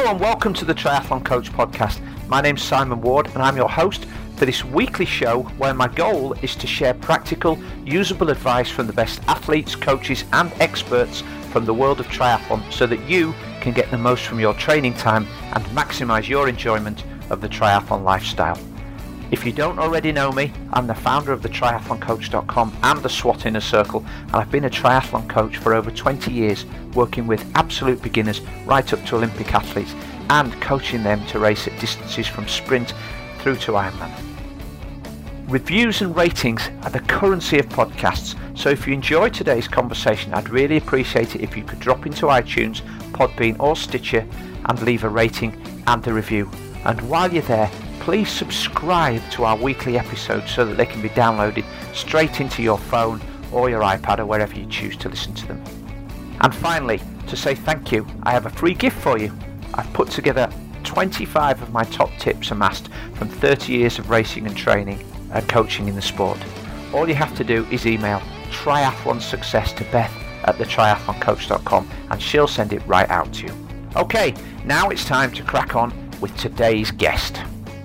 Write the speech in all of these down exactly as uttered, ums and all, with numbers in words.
Hello and welcome to the Triathlon Coach Podcast. My name's Simon Ward and I'm your host for this weekly show where my goal is to share practical, usable advice from the best athletes, coaches and experts from the world of triathlon so that you can get the most from your training time and maximise your enjoyment of the triathlon lifestyle. If you don't already know me, I'm the founder of the triathlon coach dot com and the SWAT Inner Circle, and I've been a triathlon coach for over twenty years, working with absolute beginners right up to Olympic athletes and coaching them to race at distances from sprint through to Ironman. Reviews and ratings are the currency of podcasts, so if you enjoy today's conversation, I'd really appreciate it if you could drop into iTunes, Podbean or Stitcher and leave a rating and a review. And while you're there, please subscribe to our weekly episodes so that they can be downloaded straight into your phone or your iPad or wherever you choose to listen to them. And finally, to say thank you, I have a free gift for you. I've put together twenty-five of my top tips amassed from thirty years of racing and training and coaching in the sport. All you have to do is email triathlon success to Beth at the triathlon coach dot com and she'll send it right out to you. Okay, now it's time to crack on with today's guest.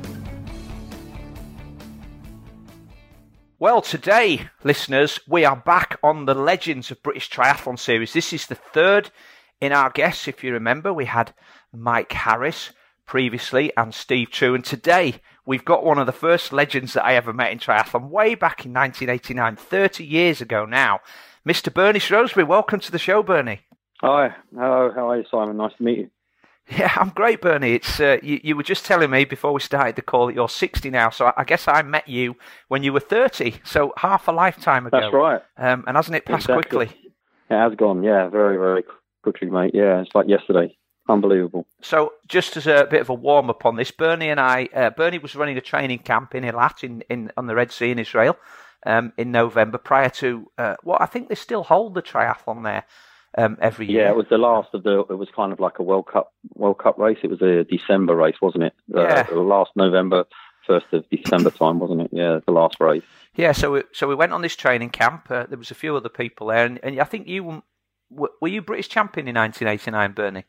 Well, today, listeners, we are back on the Legends of British Triathlon series. This is the third in our guests. If you remember, we had Mike Harris previously and Steve True. And today, we've got one of the first legends that I ever met in triathlon way back in nineteen eighty-nine, thirty years ago now. Mister Bernie Shrewsbury, welcome to the show, Bernie. Hi, hello, how are you, Simon? Nice to meet you. Yeah, I'm great, Bernie. It's uh, you, you were just telling me before we started the call that you're sixty now, so I guess I met you when you were thirty, so half a lifetime ago. That's right. Um, and hasn't it passed exactly. quickly? It has gone, yeah, very, very quickly, mate. Yeah, it's like yesterday. Unbelievable. So just as a bit of a warm-up on this, Bernie and I, uh, Bernie was running a training camp in Eilat in, in, on the Red Sea in Israel um, in November prior to, uh, what I think they still hold the triathlon there. Um, every year. Yeah, it was the last of the. It was kind of like a World Cup World Cup race. It was a December race, wasn't it? Yeah. Uh, last November, first of December time, wasn't it? Yeah, the last race. Yeah. So we, so we went on this training camp. Uh, there was a few other people there, and, and I think you were, were you British champion in nineteen eighty-nine, Bernie?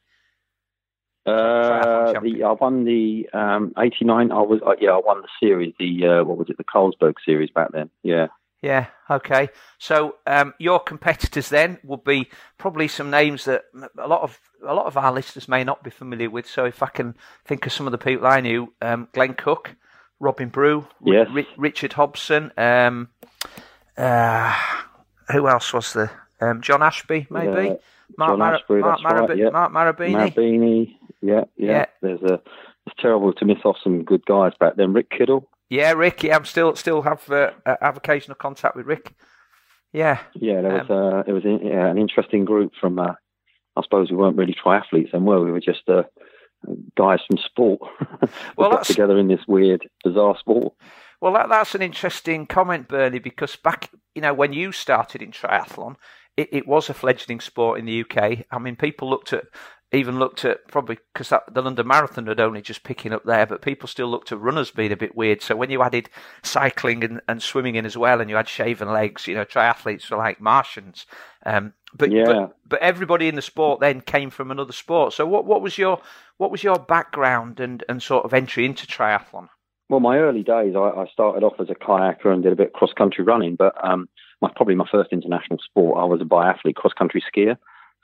Uh, the, I won the um, eighty-nine. I was uh, yeah, I won the series. The uh, what was it? The Carlsberg series back then. Yeah. Yeah, okay. So um, your competitors then would be probably some names that a lot of a lot of our listeners may not be familiar with. So if I can think of some of the people I knew, um, Glenn Cook, Robin Brew, yes. R- Richard Hobson, um, uh, who else was there? Um, John Ashby, maybe? Yeah, Mark, John Mar- Ashby, Mark, Marab- right, yeah. Mark Marabini? Marabini, yeah, yeah, yeah. There's a, it's terrible to miss off some good guys back then. Rick Kiddle. Yeah, Rick. Yeah, I'm still still have uh, have occasional contact with Rick. Yeah, yeah. There was um, uh, it was yeah, an interesting group from. Uh, I suppose we weren't really triathletes then, were we? We were just uh, guys from sport. we well, got that's... together in this weird, bizarre sport. Well, that, that's an interesting comment, Bernie, because back, you know, when you started in triathlon, it, it was a fledgling sport in the U K. I mean, people looked at. Even looked at, probably because the London Marathon had only just picking up there, but people still looked at runners being a bit weird. So when you added cycling and, and swimming in as well, and you had shaven legs, you know, triathletes were like Martians. Um, but, yeah. but but everybody in the sport then came from another sport. So what, what was your what was your background and, and sort of entry into triathlon? Well, my early days, I, I started off as a kayaker and did a bit of cross country running, but um, my probably my first international sport, I was a biathlete, cross country skier.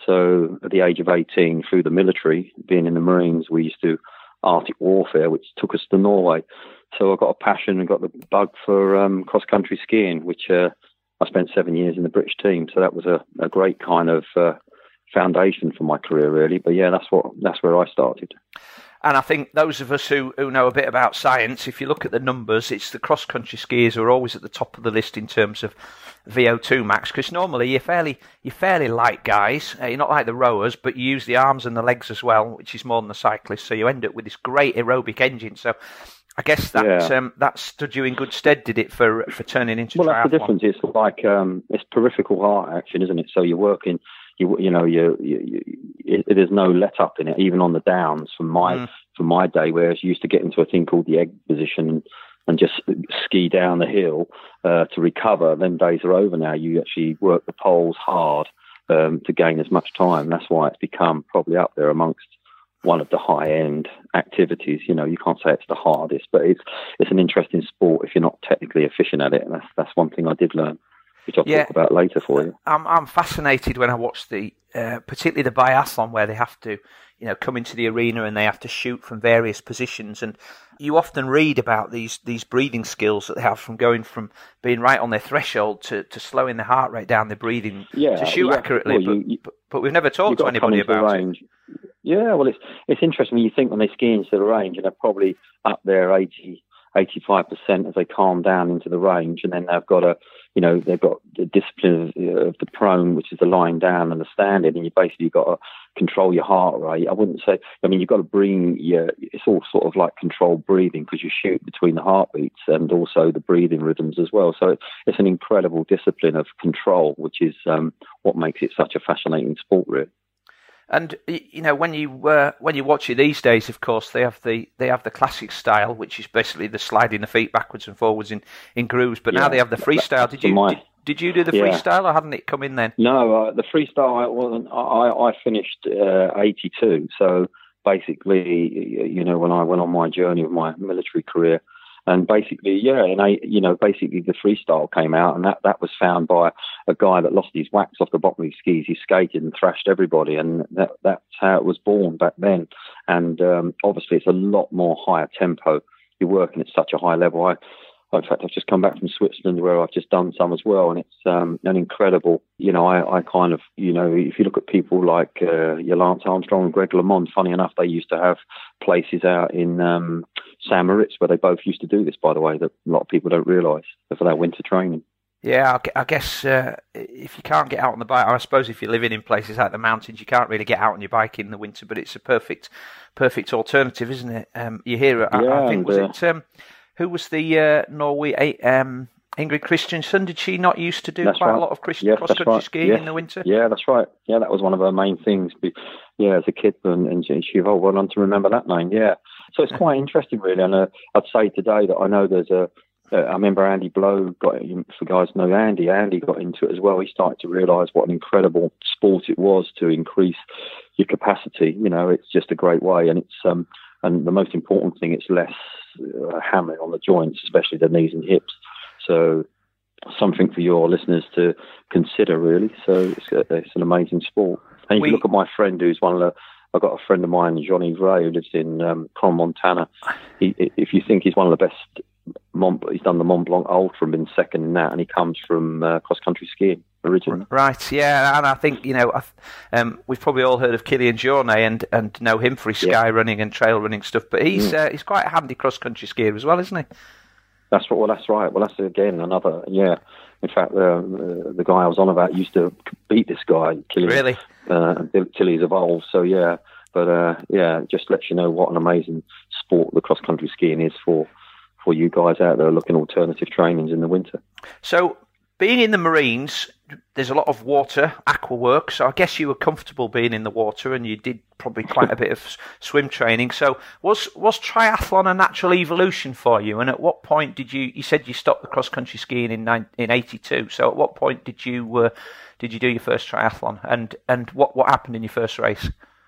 So at the age of eighteen, through the military, being in the Marines, we used to Arctic warfare, which took us to Norway. So I got a passion and got the bug for um, cross-country skiing, which uh, I spent seven years in the British team. So that was a, a great kind of uh, foundation for my career, really. But yeah, that's what that's where I started. And I think those of us who, who know a bit about science, if you look at the numbers, it's the cross-country skiers who are always at the top of the list in terms of V O two max, because normally you're fairly you're fairly light guys. Uh, you're not like the rowers, but you use the arms and the legs as well, which is more than the cyclist. So you end up with this great aerobic engine. So I guess that yeah. um, that stood you in good stead, did it, for for turning into well, triathlon? Well, that's the difference. It's like um, it's peripheral heart action, isn't it? So you're working. You, you know, you, you, you, there's no let up in it, even on the downs. From my mm. from my day, whereas you used to get into a thing called the egg position and, and just ski down the hill uh, to recover. Them days are over now. You actually work the poles hard um, to gain as much time. That's why it's become probably up there amongst one of the high-end activities. You know, you can't say it's the hardest, but it's it's an interesting sport if you're not technically efficient at it, and that's that's one thing I did learn, which I'll yeah, talk about later for you. I'm I'm fascinated when I watch the, uh, particularly the biathlon, where they have to, you know, come into the arena and they have to shoot from various positions. And you often read about these these breathing skills that they have, from going from being right on their threshold to, to slowing the heart rate down, their breathing yeah, to shoot yeah. accurately. Well, you, but, but but we've never talked to anybody to about it. Yeah, well, it's it's interesting when you think when they ski into the range and they're probably up there eighty, eighty-five percent as they calm down into the range, and then they've got a, you know, they've got the discipline of, of the prone, which is the lying down and the standing, and you basically got to control your heart rate. I wouldn't say, I mean, you've got to bring your, it's all sort of like controlled breathing, because you shoot between the heartbeats and also the breathing rhythms as well. So it's, it's an incredible discipline of control, which is um, what makes it such a fascinating sport, really. And you know, when you uh, when you watch it these days, of course, they have the they have the classic style, which is basically the sliding the feet backwards and forwards in, in grooves. But yeah, now they have the freestyle. Did you my, did, did you do the yeah. freestyle, or hadn't it come in then? No, uh, the freestyle. I wasn't. I, I finished uh, eighty-two. So basically, you know, when I went on my journey of my military career. And basically, yeah, and I, you know, basically the freestyle came out, and that, that was found by a guy that lost his wax off the bottom of his skis. He skated and thrashed everybody, and that, that's how it was born back then. And um, obviously, it's a lot more higher tempo. You're working at such a high level. I, in fact, I've just come back from Switzerland, where I've just done some as well, and it's um, an incredible. You know, I, I kind of, you know, if you look at people like uh, Lance Armstrong and Greg LeMond, funny enough, they used to have places out in um, San Moritz where they both used to do this, by the way, that a lot of people don't realise, for that winter training. Yeah, I guess uh, if you can't get out on the bike, I suppose if you're living in places like the mountains, you can't really get out on your bike in the winter, but it's a perfect, perfect alternative, isn't it? Um, you hear, I, yeah, I think, was uh, it, um, who was the uh, Norway, um, Ingrid Christensen? Did she not used to do quite right. a lot of Christ- yes, cross-country right. skiing yes. in the winter? Yeah, that's right. Yeah, that was one of her main things. Yeah, as a kid, and, and she evolved well on to remember that name, yeah. So it's quite interesting, really. And uh, I'd say today that I know there's a, uh, I remember Andy Blow, got, for guys who know Andy, Andy got into it as well. He started to realise what an incredible sport it was to increase your capacity. You know, it's just a great way. And it's um, and the most important thing, it's less uh, hammering on the joints, especially the knees and hips. So something for your listeners to consider, really. So it's, a, it's an amazing sport. And if we, you look at my friend who's one of the, I've got a friend of mine, Johnny Ray, who lives in um, Cron, Montana. He, if you think he's one of the best, Mont, he's done the Mont Blanc Ultra and been second in that, and he comes from uh, cross-country skiing originally. Right, yeah, and I think, you know, um, we've probably all heard of Kilian Jornet and, and know him for his sky yeah. running and trail running stuff, but he's mm. uh, he's quite a handy cross-country skier as well, isn't he? That's what. Well, that's right. Well, that's again another. Yeah. In fact, uh, the the guy I was on about used to beat this guy. Kilian, really? Uh, until he's evolved. So yeah. But uh, yeah, just lets you know what an amazing sport the cross country skiing is for for you guys out there looking alternative trainings in the winter. So, being in the Marines, there's a lot of water, aqua work. So I guess you were comfortable being in the water, and you did probably quite a bit of swim training. So was was triathlon a natural evolution for you? And at what point did you? You said you stopped the cross country skiing in nine, in eighty-two. So at what point did you uh, did you do your first triathlon? And and what what happened in your first race?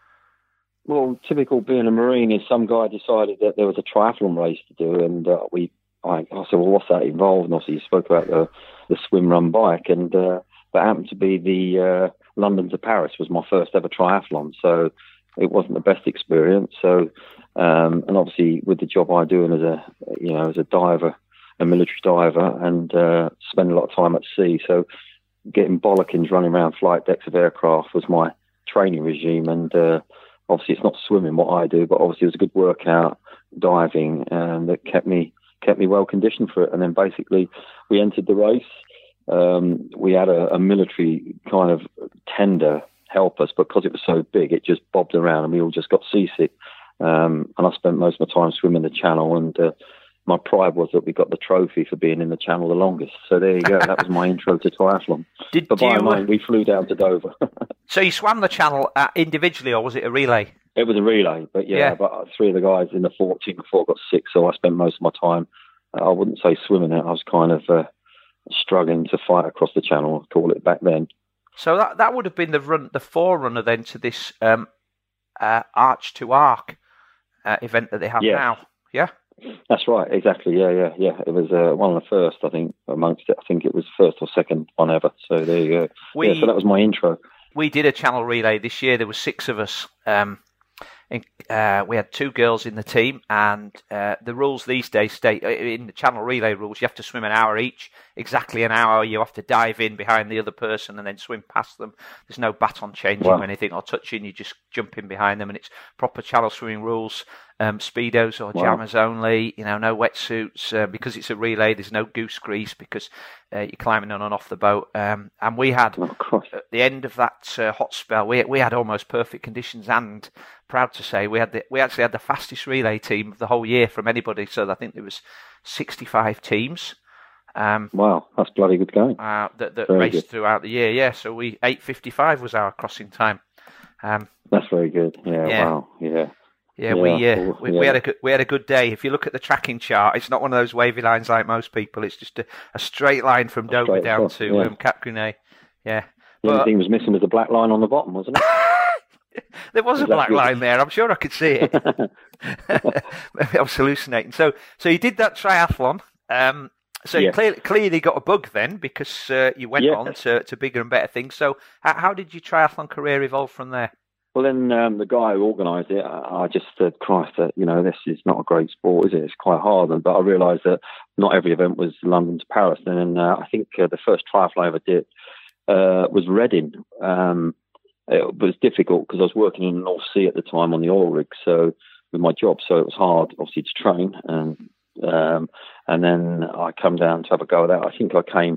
Well, typical being a Marine is some guy decided that there was a triathlon race to do, and uh, we. I, I said, well, what's that involved? And obviously, you spoke about the the swim, run, bike, and uh, that happened to be the uh, London to Paris was my first ever triathlon. So it wasn't the best experience. So, um, and obviously, with the job I do, and as a you know as a diver, a military diver, and uh, spend a lot of time at sea, so getting bollockings running around flight decks of aircraft was my training regime, and. Uh, Obviously, it's not swimming what I do, but obviously it was a good workout, diving, and that kept me kept me well conditioned for it. And then basically, we entered the race. Um, we had a, a military kind of tender help us, but because it was so big, it just bobbed around, and we all just got seasick. Um, and I spent most of my time swimming the channel, and uh, my pride was that we got the trophy for being in the channel the longest. So there you go. That was my intro to triathlon. Did but by you, and large, we flew down to Dover. So you swam the channel uh, individually, or was it a relay? It was a relay, but yeah, yeah. But three of the guys in the fourth team before got sick, so I spent most of my time, uh, I wouldn't say swimming it, I was kind of uh, struggling to fight across the channel, I'd call it back then. So that that would have been the run, the forerunner then to this um, uh, Arch to Arc uh, event that they have yes. now. Yeah, that's right. Exactly. Yeah, yeah, yeah. It was uh, one of the first, I think, amongst it. I think it was first or second one ever. So there you go. We, yeah, so that was my intro. We did a channel relay this year. There were six of us. Um, Uh, we had two girls in the team, and uh, the rules these days state in the channel relay rules you have to swim an hour each, exactly an hour. You have to dive in behind the other person and then swim past them. There's no baton changing wow. or anything or touching. You just jump in behind them, and it's proper channel swimming rules. Um, speedos or wow. jammers only. You know, no wetsuits uh, because it's a relay. There's no goose grease because uh, you're climbing on and off the boat. Um, and we had oh, at the end of that uh, hot spell, we we had almost perfect conditions, and proud to say we had the, we actually had the fastest relay team of the whole year from anybody. So I think there was sixty-five teams. Um, wow, that's bloody good going. Uh, that that raced good. throughout the year. Yeah, so we eight fifty-five was our crossing time. Um, that's very good. Yeah, yeah. Wow. Yeah. Yeah, yeah, we, uh, we yeah. we had a good, we had a good day. If you look at the tracking chart, it's not one of those wavy lines like most people. It's just a, a straight line from Dover down across, to yeah. um, Cap Gris-Nez. Yeah, the only thing was missing was the black line on the bottom, wasn't it? There was, was a black good? line there. I'm sure I could see it. Maybe I was hallucinating. So, so you did that triathlon. Um, so yes. you clearly, clearly got a bug then because uh, you went yes. on to, to bigger and better things. So, how, how did your triathlon career evolve from there? Well, then um, the guy who organised it, I, I just said, Christ, that you know, this is not a great sport, is it? It's quite hard. But I realised that not every event was London to Paris. And then uh, I think uh, the first triathlon I ever did uh, was Reading. Um, it was difficult because I was working in the North Sea at the time on the oil rig, so with my job, so it was hard, obviously, to train. And um, and then I come down to have a go at that. I think I came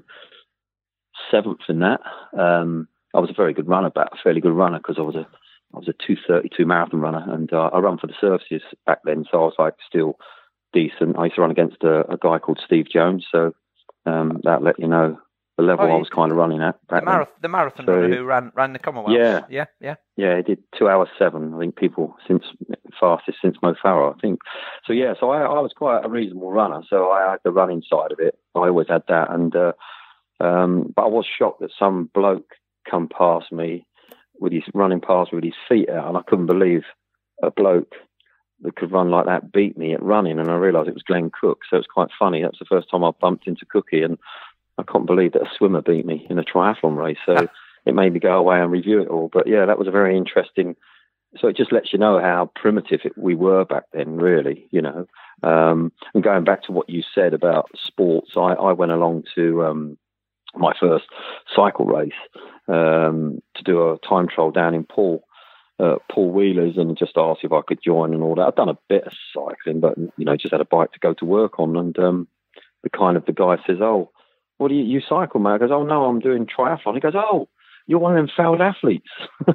seventh in that. Um, I was a very good runner, but a fairly good runner because I was a I was a two thirty-two marathon runner, and uh, I ran for the services back then, so I was like still decent. I used to run against a, a guy called Steve Jones, so um, that let you know the level oh, I was kind of running at back the, marath- then. the marathon so, runner who ran ran the Commonwealth. Yeah, yeah, yeah, yeah. He did two hours seven. I think people since fastest since Mo Farah, I think. So yeah, so I, I was quite a reasonable runner. So I had the running side of it. I always had that, and uh, um, but I was shocked that some bloke come past me with his running past with his feet out, and I couldn't believe a bloke that could run like that beat me at running, and I realised it was Glenn Cook, so it's quite funny. That's the first time I bumped into Cookie, and I couldn't believe that a swimmer beat me in a triathlon race, so it made me go away and review it all. But yeah, that was a very interesting, so it just lets you know how primitive it, we were back then, really, you know. Um, and going back to what you said about sports, I, I went along to um, my first cycle race um, to do a time trial down in Paul, uh, Paul Wheelers, and just asked if I could join and all that. I've done a bit of cycling, but you know, just had a bike to go to work on. And um, the kind of the guy says, "Oh, what do you, you cycle, mate?" I goes, "Oh no, I'm doing triathlon." He goes, "Oh, you're one of them failed athletes."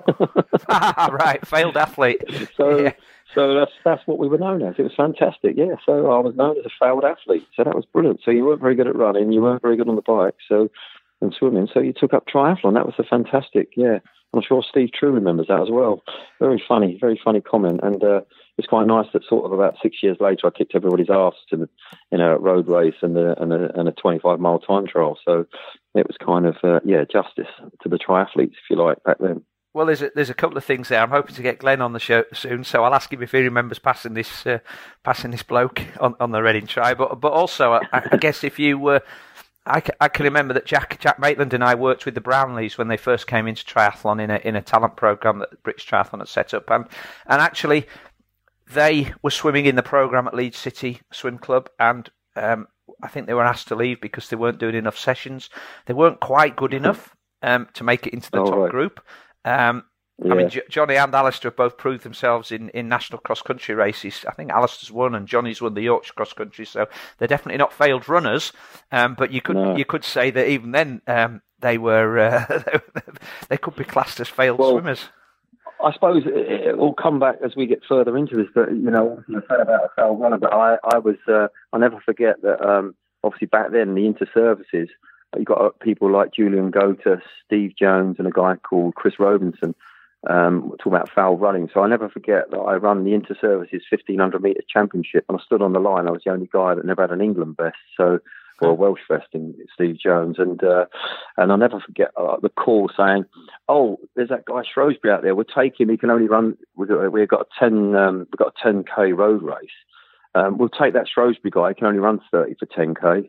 Right, failed athlete. So, yeah. so that's that's what we were known as. It was fantastic, yeah. So I was known as a failed athlete. So that was brilliant. So you weren't very good at running, you weren't very good on the bike, so and swimming. So you took up triathlon. That was a fantastic, yeah. I'm sure Steve True remembers that as well. Very funny, very funny comment. And uh, it's quite nice that sort of about six years later, I kicked everybody's arse to the, in a road race and a, and a, and a twenty-five mile time trial. So it was kind of, uh, yeah, justice to the triathletes, if you like, back then. Well, there's a, there's a couple of things there. I'm hoping to get Glenn on the show soon, so I'll ask him if he remembers passing this uh, passing this bloke on, on the Reading Tri. But but also, I, I guess if you were, I, I can remember that Jack Jack Maitland and I worked with the Brownlees when they first came into triathlon in a in a talent program that British Triathlon had set up, and and actually they were swimming in the program at Leeds City Swim Club, and um, I think they were asked to leave because they weren't doing enough sessions. They weren't quite good enough um, to make it into the oh, top right. group. Um, yeah. I mean, J- Johnny and Alistair have both proved themselves in, in national cross-country races. I think Alistair's won and Johnny's won the Yorkshire cross-country, so they're definitely not failed runners. Um, but you could no. you could say that even then um, they were uh, they could be classed as failed well, swimmers. I suppose it, it will come back as we get further into this. But you know, you said about a failed runner, but I I was uh, I'll never forget that. Um, obviously, back then the inter-services. You've got people like Julian Gota, Steve Jones, and a guy called Chris Robinson um, talking about foul running. So I never forget that I run the Inter-Services fifteen hundred metre championship, and I stood on the line. I was the only guy that never had an England best. So for a Welsh Fest in Steve Jones, and uh, and I'll never forget uh, the call saying, "Oh, there's that guy Shrewsbury out there. We'll take him. He can only run. We've got, we've got a ten. Um, we've got a ten k road race. Um, we'll take that Shrewsbury guy. He can only run thirty for ten k."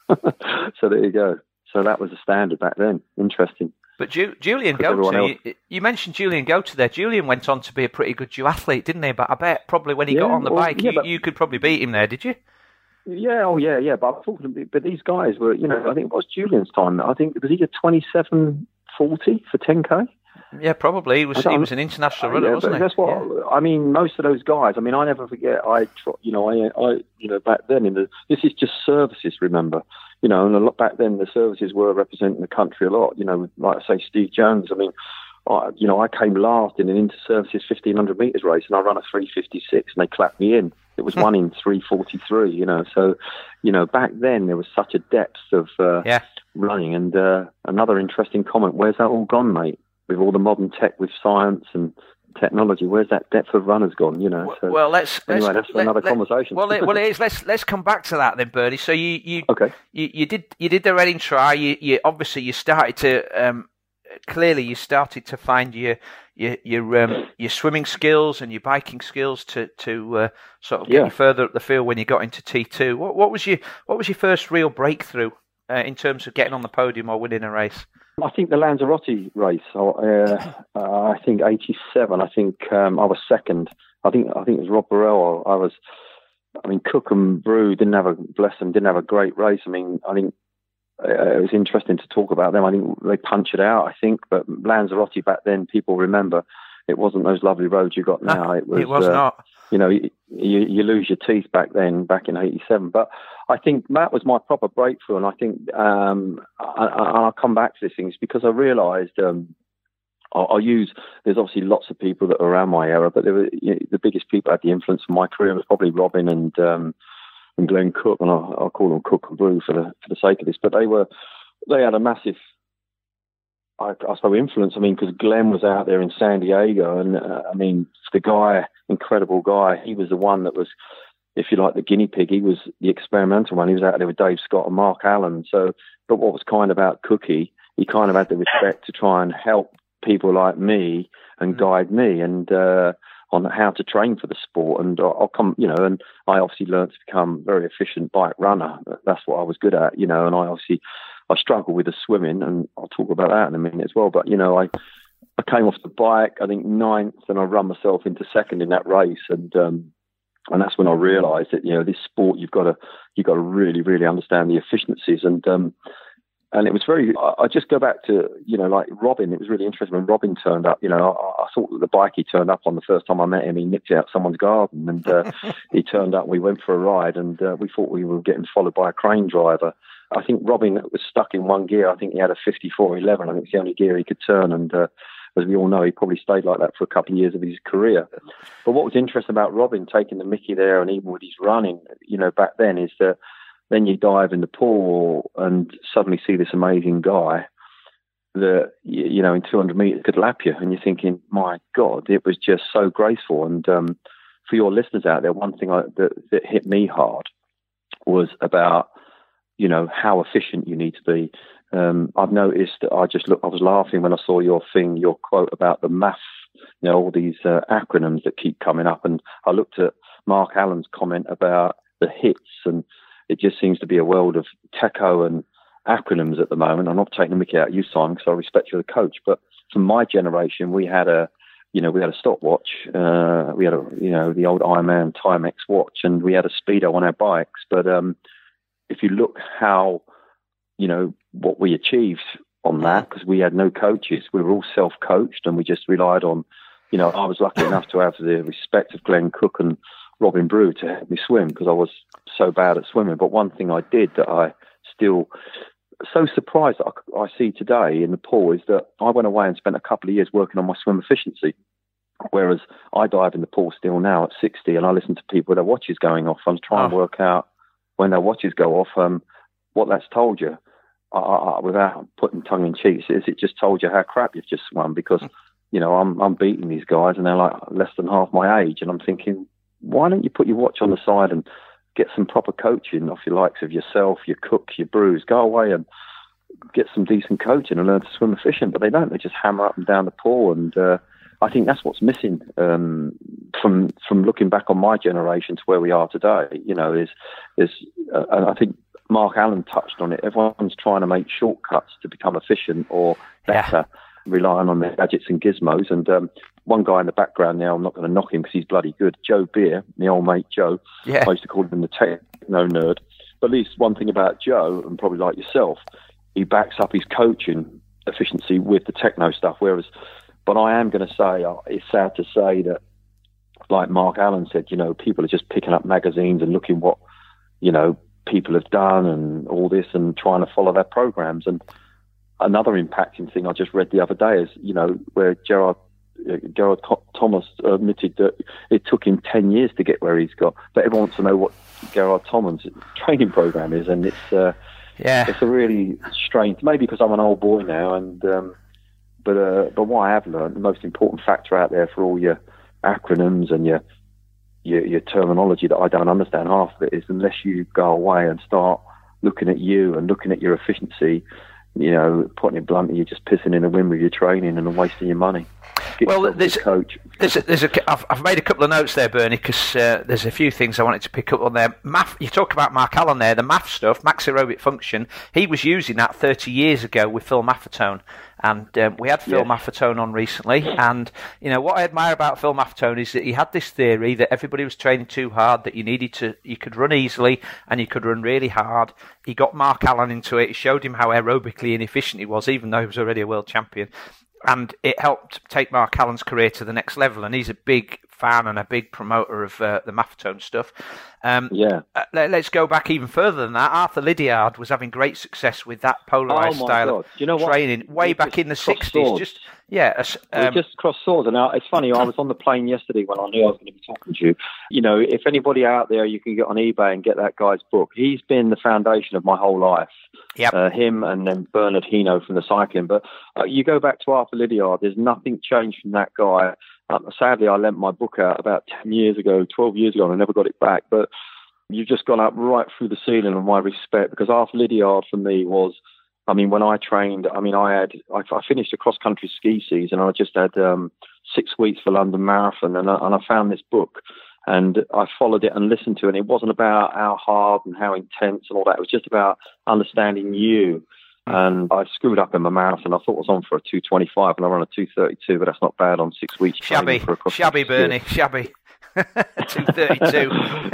So there you go. So that was the standard back then. Interesting. But Ju- Julian Goater, you, you mentioned Julian Goater there. Julian went on to be a pretty good duathlete, didn't he? But I bet probably when he yeah, got on the well, bike, yeah, you, you could probably beat him there, did you? Yeah, oh yeah, yeah. But I'm talking, but these guys were, you know, I think it was Julian's time. I think was he a twenty-seven forty for ten k? Yeah, probably. He was he was an international runner, yeah, wasn't he? That's what yeah. I mean. Most of those guys. I mean, I never forget. I, you know, I, I, you know, back then in the this is just services. Remember, you know, and a lot back then the services were representing the country a lot. You know, like I say, Steve Jones. I mean, I, you know, I came last in an inter-services fifteen hundred metres race, and I ran a three fifty-six, and they clapped me in. It was one in three forty-three. You know, so you know, back then there was such a depth of uh, yeah. running. And uh, another interesting comment: where's that all gone, mate? With all the modern tech, with science and technology, where's that depth of runners gone? You know. So, well, let's anyway, let's, that's let, another let, conversation. Well, it, well, it is. Let's let's come back to that then, Bernie. So you you okay. you, you did you did the Reading try. You, you obviously you started to um, clearly you started to find your your your um, your swimming skills and your biking skills to to uh, sort of get yeah. you further up the field when you got into T two. What what was your what was your first real breakthrough uh, in terms of getting on the podium or winning a race? I think the Lanzarote race. Uh, uh, I think eighty-seven. I think um, I was second. I think I think it was Rob Burrell. I was. I mean, Cook and Brew didn't have a bless them. Didn't have a great race. I mean, I think uh, it was interesting to talk about them. I think they punched it out. I think, but Lanzarote back then, people remember it wasn't those lovely roads you got now. It was. It was uh, not. You know, you, you you lose your teeth back then, back in eighty-seven. But I think that was my proper breakthrough, and I think um, I, I, I'll come back to these things because I realised um, I'll, I'll use. There's obviously lots of people that were around my era, but there were, you know, the biggest people that had the influence in my career was probably Robin and um, and Glenn Cook, and I'll, I'll call them Cook and Brew for the for the sake of this. But they were they had a massive. I, I suppose influence. I mean, because Glenn was out there in San Diego, and uh, I mean, the guy, incredible guy. He was the one that was, if you like, the guinea pig. He was the experimental one. He was out there with Dave Scott and Mark Allen. So, but what was kind about Cookie, he kind of had the respect to try and help people like me and guide me and uh, on how to train for the sport. And I'll come, you know, and I obviously learned to become a very efficient bike runner. That's what I was good at, you know, and I obviously. I struggled with the swimming, and I'll talk about that in a minute as well. But, you know, I I came off the bike, I think ninth, and I ran myself into second in that race. And um, and that's when I realised that, you know, this sport, you've got to you've got to really, really understand the efficiencies. And um, and it was very, I, I just go back to, you know, like Robin, it was really interesting when Robin turned up. You know, I, I thought that the bike he turned up on the first time I met him, he nicked out someone's garden. And uh, he turned up, we went for a ride, and uh, we thought we were getting followed by a crane driver. I think Robin was stuck in one gear. I think he had a fifty-four eleven. I think it's the only gear he could turn. And uh, as we all know, he probably stayed like that for a couple of years of his career. But what was interesting about Robin taking the mickey there, and even with his running, you know, back then, is that then you dive in the pool and suddenly see this amazing guy that, you know, in two hundred metres could lap you. And you're thinking, my God, it was just so graceful. And um, for your listeners out there, one thing I, that, that hit me hard was about, you know, how efficient you need to be. Um, I've noticed that I just look, I was laughing when I saw your thing, your quote about the maths, you know, all these uh, acronyms that keep coming up. And I looked at Mark Allen's comment about the hits, and it just seems to be a world of techo and acronyms at the moment. I'm not taking the mickey out of you, Simon, because I respect you as a coach. But from my generation, we had a, you know, we had a stopwatch. Uh, we had a, you know, the old Ironman Timex watch, and we had a speedo on our bikes. But um, if you look how, you know, what we achieved on that, because we had no coaches, we were all self-coached, and we just relied on, you know, I was lucky enough to have the respect of Glenn Cook and Robin Brew to help me swim, because I was so bad at swimming. But one thing I did that I still so surprised that I, I see today in the pool is that I went away and spent a couple of years working on my swim efficiency. Whereas I dive in the pool still now at sixty, and I listen to people with their watches going off. I'm trying oh. to work out when their watches go off, um, what that's told you. I, I, without putting tongue in cheek, is it just told you how crap you've just swum? Because, you know, I'm I'm beating these guys, and they're like less than half my age, and I'm thinking, why don't you put your watch on the side and get some proper coaching off your likes of yourself, your cooks, your brews. Go away and get some decent coaching and learn to swim efficient. But they don't. They just hammer up and down the pool. And uh, I think that's what's missing um, from from looking back on my generation to where we are today. You know, is is uh, and I think Mark Allen touched on it. Everyone's trying to make shortcuts to become efficient or better, yeah. relying on their gadgets and gizmos. And um, one guy in the background now, I'm not going to knock him because he's bloody good, Joe Beer, my old mate Joe. Yeah. I used to call him the techno nerd. But at least one thing about Joe, and probably like yourself, he backs up his coaching efficiency with the techno stuff. Whereas, but I am going to say, uh, it's sad to say that, like Mark Allen said, you know, people are just picking up magazines and looking what, you know, people have done and all this and trying to follow their programs. And another impacting thing I just read the other day is, you know, where Gerard uh, Gerard Thomas admitted that it took him ten years to get where he's got, but everyone wants to know what Gerard Thomas' training program is, and it's uh, yeah, it's a really strange. Maybe because I'm an old boy now, and um, but uh, but what I have learned, the most important factor out there for all your acronyms and your Your, your terminology that I don't understand half of it is, unless you go away and start looking at you and looking at your efficiency, you know, putting it bluntly, you're just pissing in the wind with your training and wasting your money. Get well, there's a coach. There's a, there's a, I've, I've made a couple of notes there, Bernie, because uh, there's a few things I wanted to pick up on there. Math, you talk about Mark Allen there, the math stuff, max aerobic function. He was using that thirty years ago with Phil Maffetone. And um, we had Phil yes. Maffetone on recently, and you know what I admire about Phil Maffetone is that he had this theory that everybody was training too hard, that you needed to, you could run easily and you could run really hard. He got Mark Allen into it. He showed him how aerobically inefficient he was, even though he was already a world champion, and it helped take Mark Allen's career to the next level. And he's a big fan and a big promoter of uh, the Maffetone stuff. Um, yeah. Uh, let, let's go back even further than that. Arthur Lydiard was having great success with that polarized oh style God. of you know training what? way we back in the sixties. Swords. Just yeah, um, we just crossed swords. And now, it's funny. I was on the plane yesterday when I knew I was going to be talking to you. You know, if anybody out there, you can get on eBay and get that guy's book. He's been the foundation of my whole life. Yep. Uh, him and then Bernard Hinault from the cycling. But uh, you go back to Arthur Lydiard. There's nothing changed from that guy. Um, sadly, I lent my book out about ten years ago, twelve years ago, and I never got it back. But you've just gone up right through the ceiling on my respect, because Arthur Lydiard for me was, I mean, when I trained, I mean, I had, I, I finished a cross-country ski season. I just had um, six weeks for London Marathon, and I, and I found this book, and I followed it and listened to it. And it wasn't about how hard and how intense and all that. It was just about understanding you. And I screwed up in my marathon. I thought I was on for a two twenty-five, and I ran a two thirty-two, but that's not bad on six weeks. Shabby, for a shabby, Bernie, shabby. two thirty-two.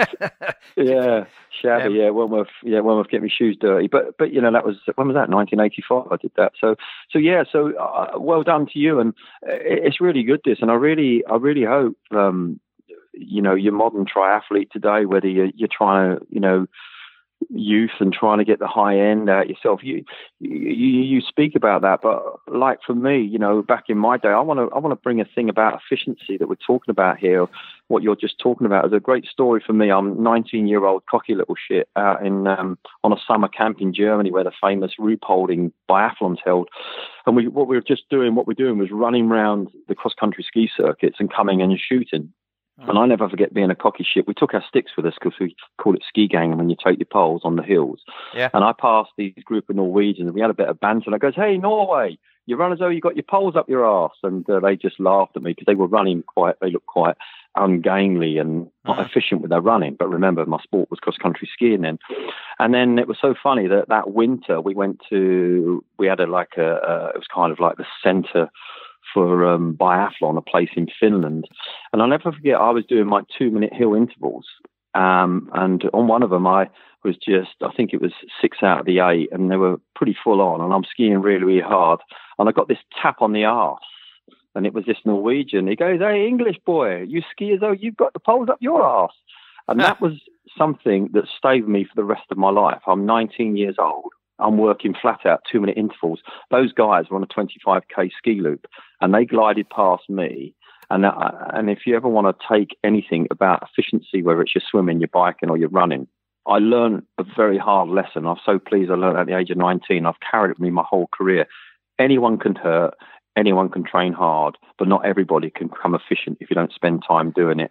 yeah, shabby. Yeah, one worth. Yeah, one worth getting my shoes dirty. But but you know, that was, when was that? nineteen eighty-five. I did that. So so yeah. So uh, well done to you, and it's really good this. And I really I really hope um, you know, your modern triathlete today, whether you're, you're trying to, you know, youth and trying to get the high end out yourself, you, you you speak about that, but like for me, you know, back in my day, I want to I want to bring a thing about efficiency that we're talking about here. What you're just talking about is a great story for me. I'm nineteen year old cocky little shit out in um, on a summer camp in Germany where the famous Ruhpolding biathlon's held, and we what we were just doing, what we're doing was running around the cross country ski circuits and coming and shooting. And I never forget being a cocky shit. We took our sticks with us because we call it ski gang when you take your poles on the hills. Yeah. And I passed these group of Norwegians and we had a bit of banter. And I goes, "Hey, Norway, you run as though you got your poles up your arse." And uh, they just laughed at me because they were running quite, they looked quite ungainly and not mm. efficient with their running. But remember, my sport was cross-country skiing then. And then it was so funny that that winter we went to, we had a like a, uh, it was kind of like the centre for um, biathlon, a place in Finland. And I'll never forget, I was doing my two-minute hill intervals. Um, and on one of them, I was just, I think it was six out of the eight, and they were pretty full on. And I'm skiing really, really hard. And I got this tap on the arse. And it was this Norwegian. He goes, "Hey, English boy, you ski as though you've got the poles up your arse." And that was something that stayed with me for the rest of my life. I'm nineteen years old. I'm working flat out, two minute intervals. Those guys were on a twenty-five K ski loop and they glided past me. And uh, and if you ever want to take anything about efficiency, whether it's your swimming, your biking or your running, I learned a very hard lesson. I'm so pleased I learned at the age of nineteen. I've carried it with me my whole career. Anyone can hurt, anyone can train hard, but not everybody can become efficient if you don't spend time doing it.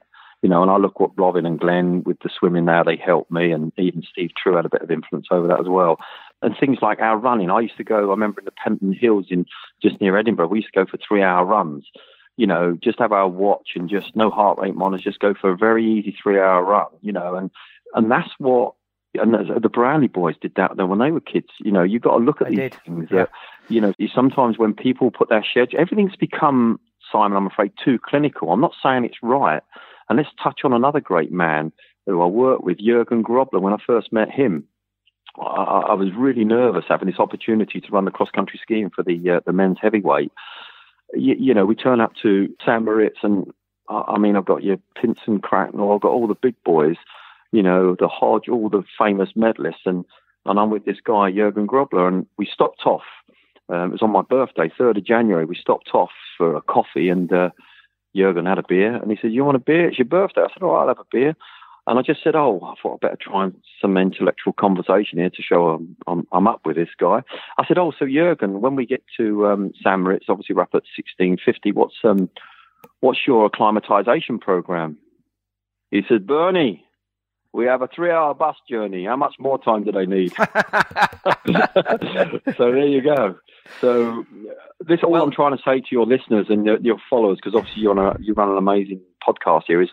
You know, and I look what Robin and Glenn with the swimming now, they helped me, and even Steve True had a bit of influence over that as well. And things like our running. I used to go, I remember in the Pemberton Hills in just near Edinburgh, we used to go for three hour runs. You know, just have our watch and just no heart rate monitors, just go for a very easy three hour run, you know, and, and that's what, and the Brownlee boys did that when they were kids. You know, you've got to look at they these did. things Yeah. that, you know, sometimes when people put their schedule, everything's become, Simon, I'm afraid, too clinical. I'm not saying it's right. And let's touch on another great man who I worked with, Jürgen Grobler. When I first met him, I, I was really nervous having this opportunity to run the cross-country skiing for the uh, the men's heavyweight. You, you know, we turn up to St. Moritz, and uh, I mean, I've got your Pinson, Cracknell, I've got all the big boys, you know, the Hodge, all the famous medalists, and, and I'm with this guy, Jürgen Grobler, and we stopped off. Um, it was on my birthday, third of January. We stopped off for a coffee, and uh, Jürgen had a beer, and he said, "You want a beer? It's your birthday." I said, "Oh, I'll have a beer." And I just said, "Oh, I thought I'd better try and some intellectual conversation here to show I'm, I'm, I'm up with this guy." I said, "Oh, so Jürgen, when we get to um, St. Moritz, obviously we're up at sixteen fifty. What's um, what's your acclimatization program?" He said, "Bernie, we have a three-hour bus journey. How much more time do they need?" So there you go. So this all well, I'm trying to say to your listeners and your, your followers, because obviously you're on a, you run an amazing podcast here, is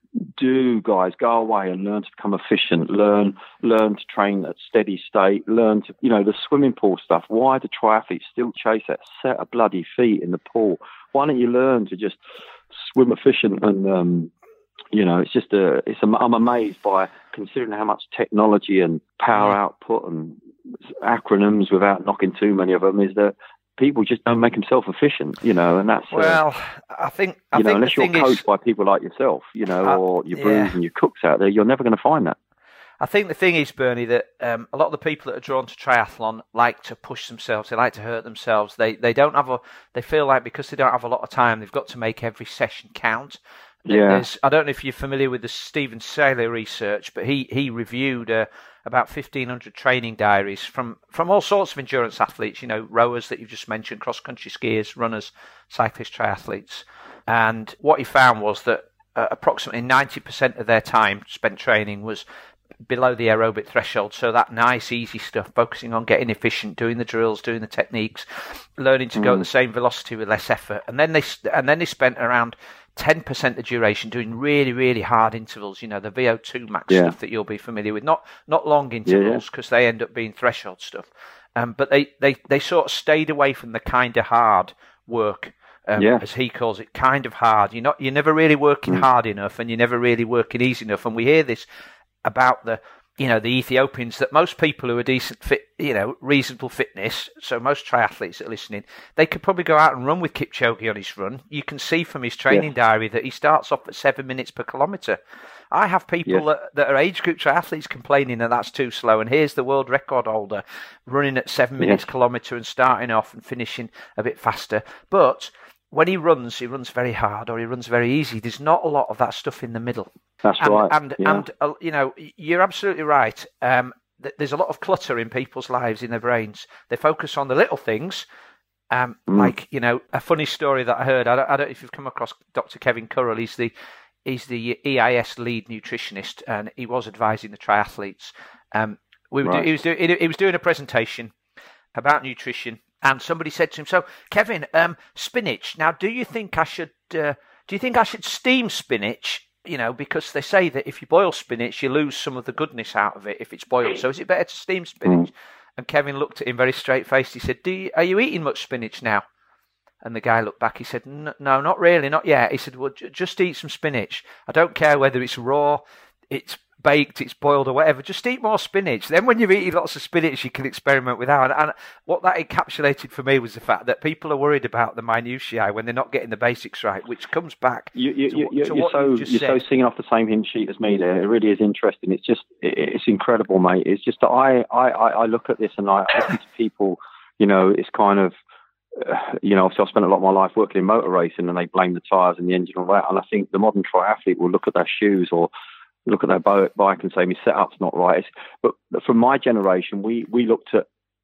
do, guys, go away and learn to become efficient, learn learn to train at steady state, learn to, you know, the swimming pool stuff. Why do triathletes still chase that set of bloody feet in the pool? Why don't you learn to just swim efficient? And, um, you know, it's just a, it's a, I'm amazed by considering how much technology and power output and acronyms, without knocking too many of them, is that people just don't make themselves efficient, you know, and that's well. Uh, I think I you know, think unless the you're thing coached is, by people like yourself, you know, uh, or your yeah. brews and your cooks out there, you're never going to find that. I think the thing is, Bernie, that um, a lot of the people that are drawn to triathlon like to push themselves. They like to hurt themselves. They they don't have a. They feel like because they don't have a lot of time, they've got to make every session count. Yeah. There's, I don't know if you're familiar with the Stephen Saylor research, but he he reviewed uh, about fifteen hundred training diaries from, from all sorts of endurance athletes, you know, rowers that you've just mentioned, cross-country skiers, runners, cyclists, triathletes. And what he found was that uh, approximately ninety percent of their time spent training was below the aerobic threshold. So that nice, easy stuff, focusing on getting efficient, doing the drills, doing the techniques, learning to mm. go at the same velocity with less effort. And then they and then they spent around ten percent of duration doing really, really hard intervals, you know, the V O two max yeah. stuff that you'll be familiar with, not not long intervals because yeah, yeah. they end up being threshold stuff. Um, but they, they, they sort of stayed away from the kind of hard work, um, yeah. as he calls it, kind of hard. You're not, you're never really working mm. hard enough, and you're never really working easy enough. And we hear this about the, you know, the Ethiopians, that most people who are decent fit, you know, reasonable fitness, so most triathletes that are listening, they could probably go out and run with Kipchoge on his run. You can see from his training yeah. diary that he starts off at seven minutes per kilometre. I have people yeah. that, that are age group triathletes complaining that that's too slow, and here's the world record holder running at seven minutes yeah. kilometre and starting off and finishing a bit faster. But when he runs, he runs very hard or he runs very easy. There's not a lot of that stuff in the middle. That's and, right. And, yeah. and uh, you know, you're absolutely right. Um, th- there's a lot of clutter in people's lives, in their brains. They focus on the little things. Um, mm. Like, you know, a funny story that I heard. I don't, I don't know if you've come across Doctor Kevin Currell. He's the he's the E I S lead nutritionist, and he was advising the triathletes. Um, we were right. do, he was doing he was doing a presentation about nutrition. And somebody said to him, "So, Kevin, um, spinach. Now, do you think I should? Uh, do you think I should steam spinach? You know, because they say that if you boil spinach, you lose some of the goodness out of it if it's boiled. So, is it better to steam spinach?" Mm. And Kevin looked at him very straight faced. He said, "Do you, are you eating much spinach now?" And the guy looked back. He said, "No, not really, not yet." He said, "Well, j- just eat some spinach. I don't care whether it's raw, it's baked, it's boiled or whatever, just eat more spinach. Then when you're eating lots of spinach, you can experiment with that." And, and what that encapsulated for me was the fact that people are worried about the minutiae when they're not getting the basics right, which comes back you, you, to, you, you, to you're what so, you just You're said. so singing off the same hymn sheet as me there. It really is interesting. It's just, it, it's incredible, mate. It's just that I, I, I look at this and I listen to people, you know, it's kind of, uh, you know, so I spent a lot of my life working in motor racing and they blame the tyres and the engine and all that. And I think the modern triathlete will look at their shoes or look at their bike and say, my setup's not right. But from my generation, we, we looked at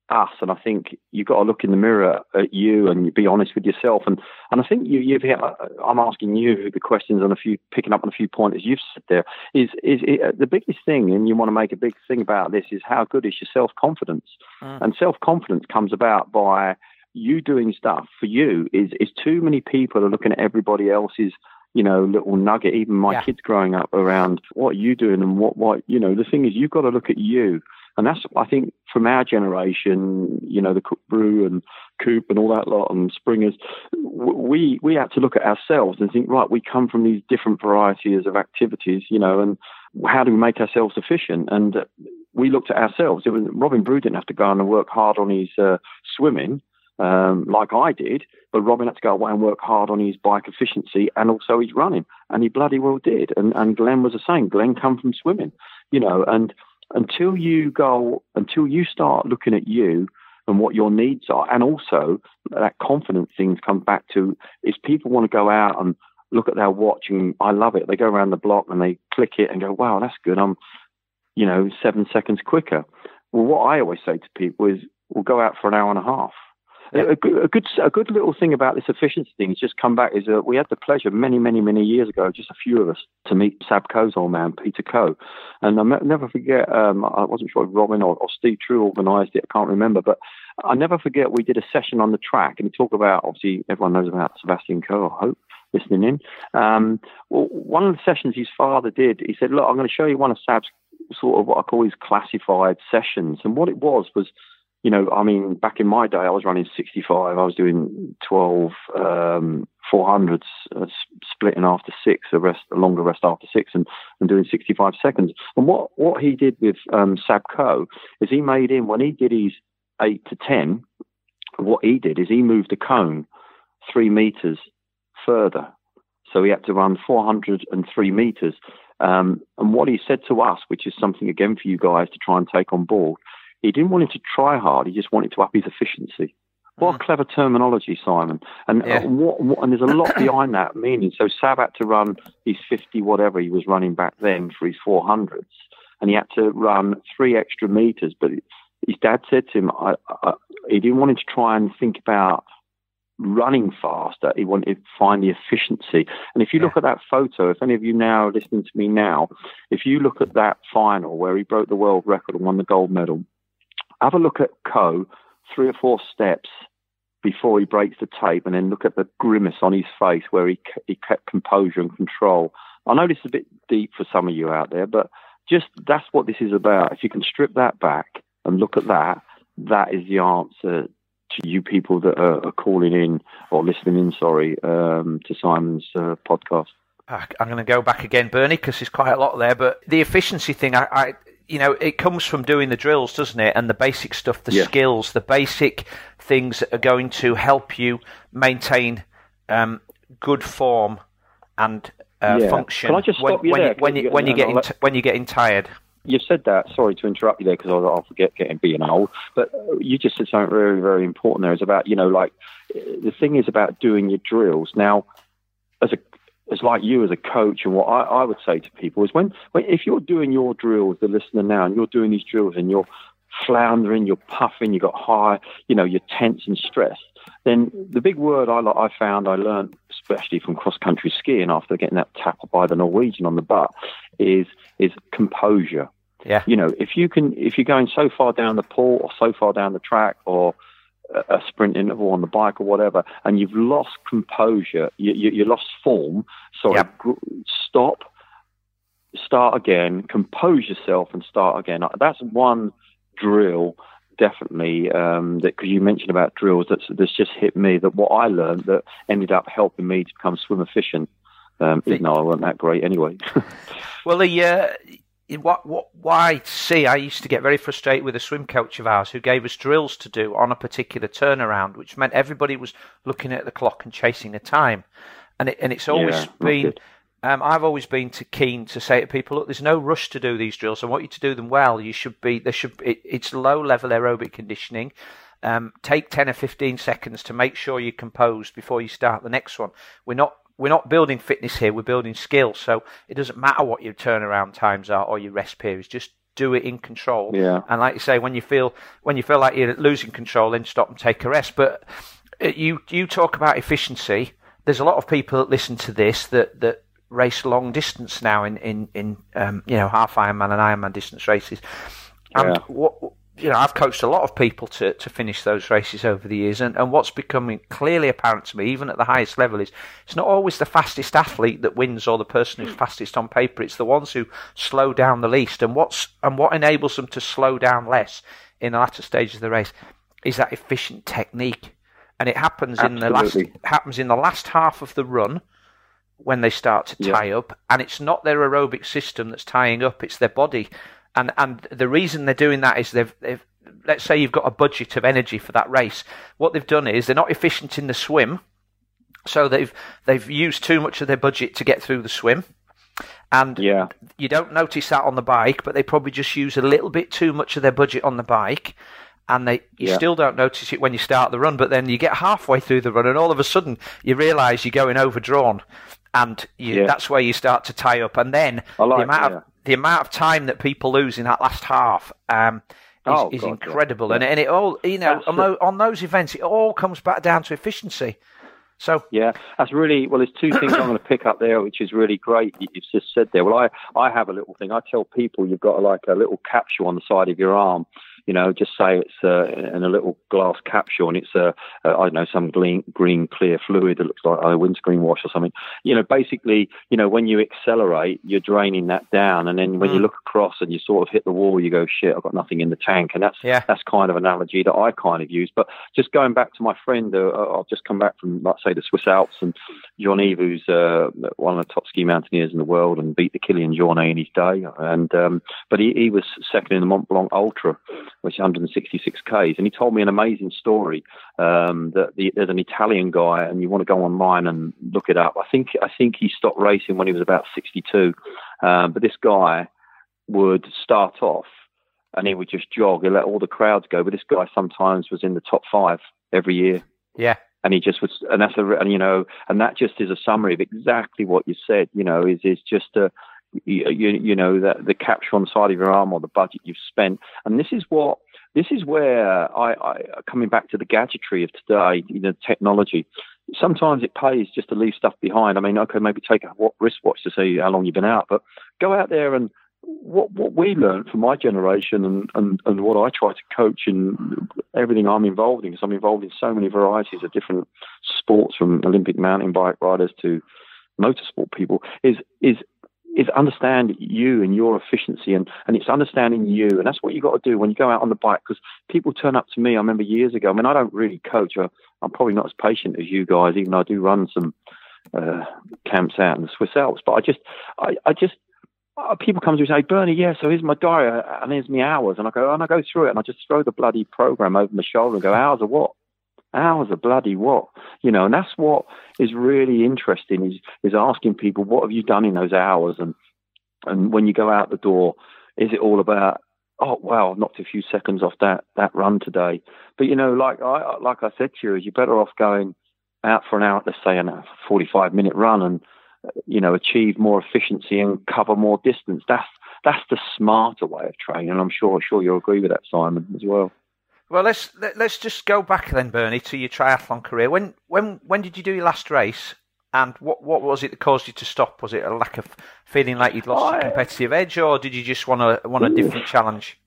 us, and I think you've got to look in the mirror at you and be honest with yourself. And and I think you, you've. I'm asking you the questions on a few, picking up on a few pointers you've said there. Is is it, the biggest thing, and you want to make a big thing about this, is how good is your self confidence? Mm. And self confidence comes about by you doing stuff for you. Is is too many people are looking at everybody else's, you know, little nugget. Even my yeah. kids growing up around what are you doing and what what you know. The thing is, you've got to look at you. And that's, I think, from our generation, you know, the Cook Brew and Coop and all that lot and Springers, we we had to look at ourselves and think, right, we come from these different varieties of activities, you know, and how do we make ourselves efficient? And we looked at ourselves. It was, Robin Brew didn't have to go and work hard on his uh, swimming um, like I did, but Robin had to go away and work hard on his bike efficiency and also his running, and he bloody well did. And, and Glenn was the same. Glenn come from swimming, you know, and until you go, until you start looking at you and what your needs are, and also that confidence thing comes back to is people want to go out and look at their watch, and I love it. They go around the block and they click it and go, wow, that's good. I'm, you know, seven seconds quicker. Well, what I always say to people is, we'll go out for an hour and a half. Yeah. A, good, a good, a good little thing about this efficiency thing has just come back is that we had the pleasure many, many, many years ago, just a few of us, to meet Sab Coe's old man, Peter Coe. And I'll never forget, um, I wasn't sure if Robin or, or Steve True organised it, I can't remember, but I never forget we did a session on the track, and we talk about, obviously everyone knows about Sebastian Coe, I hope, listening in. Um, well, one of the sessions his father did, he said, look, I'm going to show you one of Sab's sort of what I call his classified sessions. And what it was was, you know, I mean, back in my day, I was running sixty-five. I was doing twelve um, four hundreds, uh, splitting after six, a rest, a longer rest after six, and, and doing sixty-five seconds. And what, what he did with um, Sab Coe is he made him, when he did his eight to ten, what he did is he moved the cone three meters further. So he had to run four hundred three meters. Um, and what he said to us, which is something, again, for you guys to try and take on board, he didn't want him to try hard. He just wanted to up his efficiency. What mm. clever terminology, Simon. And yeah. uh, what, what, and there's a lot behind that meaning. So Sab had to run his fifty, whatever he was running back then for his four hundreds. And he had to run three extra meters. But his dad said to him, I, I, he didn't want him to try and think about running faster. He wanted to find the efficiency. And if you yeah. look at that photo, if any of you now are listening to me now, if you look at that final where he broke the world record and won the gold medal, have a look at Coe, three or four steps before he breaks the tape, and then look at the grimace on his face where he he kept composure and control. I know this is a bit deep for some of you out there, but just that's what this is about. If you can strip that back and look at that, that is the answer to you people that are, are calling in or listening in, sorry, um, to Simon's uh, podcast. I'm going to go back again, Bernie, because there's quite a lot there, but the efficiency thing, I... I you know, it comes from doing the drills, doesn't it? And the basic stuff, the yeah. skills, the basic things that are going to help you maintain um, good form and uh, yeah. function. Can I just stop when, you when there? You, when you, when you get in, when you're getting tired. You've said that. Sorry to interrupt you there, because I'll, I'll forget getting being old. But you just said something very, very important there. It's about, you know, like the thing is about doing your drills. Now, as a It's like you as a coach, and what I, I would say to people is when, when if you're doing your drills, the listener now, and you're doing these drills and you're floundering, you're puffing, you've got high, you know, you're tense and stressed, then the big word I, I found I learned, especially from cross-country skiing after getting that tackled by the Norwegian on the butt, is is composure. Yeah. You know, if you can, if you're going so far down the pool or so far down the track or a sprint interval on the bike or whatever, and you've lost composure, you, you, you lost form, so yep. stop, start again, compose yourself and start again. That's one drill, definitely, um, that, because you mentioned about drills, that's, that's just hit me, that what I learned that ended up helping me to become swim efficient, um, even though I wasn't that great anyway. Well, the... Uh... What, what, why see, I used to get very frustrated with a swim coach of ours who gave us drills to do on a particular turnaround, which meant everybody was looking at the clock and chasing a time. And it, and it's always yeah, been, um, I've always been too keen to say to people, look, there's no rush to do these drills. I want you to do them well. You should be, there should, it, it's low level aerobic conditioning. Um, take ten or fifteen seconds to make sure you're composed before you start the next one. We're not, We're not building fitness here, we're building skill. So it doesn't matter what your turnaround times are or your rest periods. Just do it in control. Yeah. And like you say, when you feel when you feel like you're losing control, then stop and take a rest. But you you talk about efficiency. There's a lot of people that listen to this that, that race long distance now in in in um, you know half Ironman and Ironman distance races. And yeah. what you know, I've coached a lot of people to, to finish those races over the years, and, and what's becoming clearly apparent to me, even at the highest level, is it's not always the fastest athlete that wins or the person who's fastest on paper. It's the ones who slow down the least, and what's and what enables them to slow down less in the latter stages of the race is that efficient technique, and it happens Absolutely. in the last happens in the last half of the run when they start to tie yeah. up, and it's not their aerobic system that's tying up; it's their body. And and the reason they're doing that is they've, they've, let's say you've got a budget of energy for that race. What they've done is they're not efficient in the swim, so they've they've used too much of their budget to get through the swim. And yeah. you don't notice that on the bike, but they probably just use a little bit too much of their budget on the bike. And they you yeah. still don't notice it when you start the run, but then you get halfway through the run and all of a sudden you realise you're going overdrawn. And you, yeah. that's where you start to tie up. And then like the amount yeah. of the amount of time that people lose in that last half um, is, oh, is God, incredible. Yeah. And and it all you know on, the, on those events, it all comes back down to efficiency. So yeah, that's really well. There's two things I'm going to pick up there, which is really great. You've just said there. Well, I I have a little thing. I tell people you've got like a little capsule on the side of your arm. You know, just say it's uh, in a little glass capsule, and it's a, a I don't know, some green, green clear fluid that looks like a windscreen wash or something. You know, basically, you know, when you accelerate, you're draining that down, and then when mm. you look across and you sort of hit the wall, you go, shit, I've got nothing in the tank, and that's yeah. that's kind of an analogy that I kind of use. But just going back to my friend, uh, I've just come back from, let's say, the Swiss Alps, and John Eve, who's uh, one of the top ski mountaineers in the world, and beat the Kilian Jornet in his day, and um, but he, he was second in the Mont Blanc Ultra, which is one hundred sixty-six kays, and he told me an amazing story um, that the, there's an Italian guy, and you want to go online and look it up. I think I think he stopped racing when he was about sixty-two, um, but this guy would start off and he would just jog. He'd let all the crowds go, but this guy sometimes was in the top five every year. Yeah. And he just was, and that's a, and you know, and that just is a summary of exactly what you said. You know, is is just a, you, you know, the the capture on the side of your arm or the budget you've spent, and this is what. This is where I, I, coming back to the gadgetry of today, you know, technology, sometimes it pays just to leave stuff behind. I mean, okay, maybe take a wristwatch to see how long you've been out, but go out there and what what we learned from my generation and, and, and what I try to coach in everything I'm involved in, because I'm involved in so many varieties of different sports, from Olympic mountain bike riders to motorsport people, is is is understand you and your efficiency, and, and it's understanding you. And that's what you got to do when you go out on the bike, because people turn up to me. I remember years ago, I mean, I don't really coach. I, I'm probably not as patient as you guys, even though I do run some uh, camps out in the Swiss Alps. But I just, I, I just, uh, people come to me and say, Bernie, yeah, so here's my diary and here's my hours. And I go, and I go through it and I just throw the bloody program over my shoulder and go, hours of what? Hours of bloody what? You know, and that's what is really interesting is, is asking people, what have you done in those hours? And, and when you go out the door, is it all about, oh, wow, I've knocked a few seconds off that, that run today. But, you know, like I, like I said to you, you're better off going out for an hour, let's say a forty-five minute run, and, you know, achieve more efficiency and cover more distance. That's, that's the smarter way of training. And I'm sure, sure you'll agree with that, Simon, as well. Well, let's let's just go back then, Bernie, to your triathlon career. When when when did you do your last race, and what what was it that caused you to stop? Was it a lack of feeling like you'd lost I, a competitive edge, or did you just want a want a different challenge?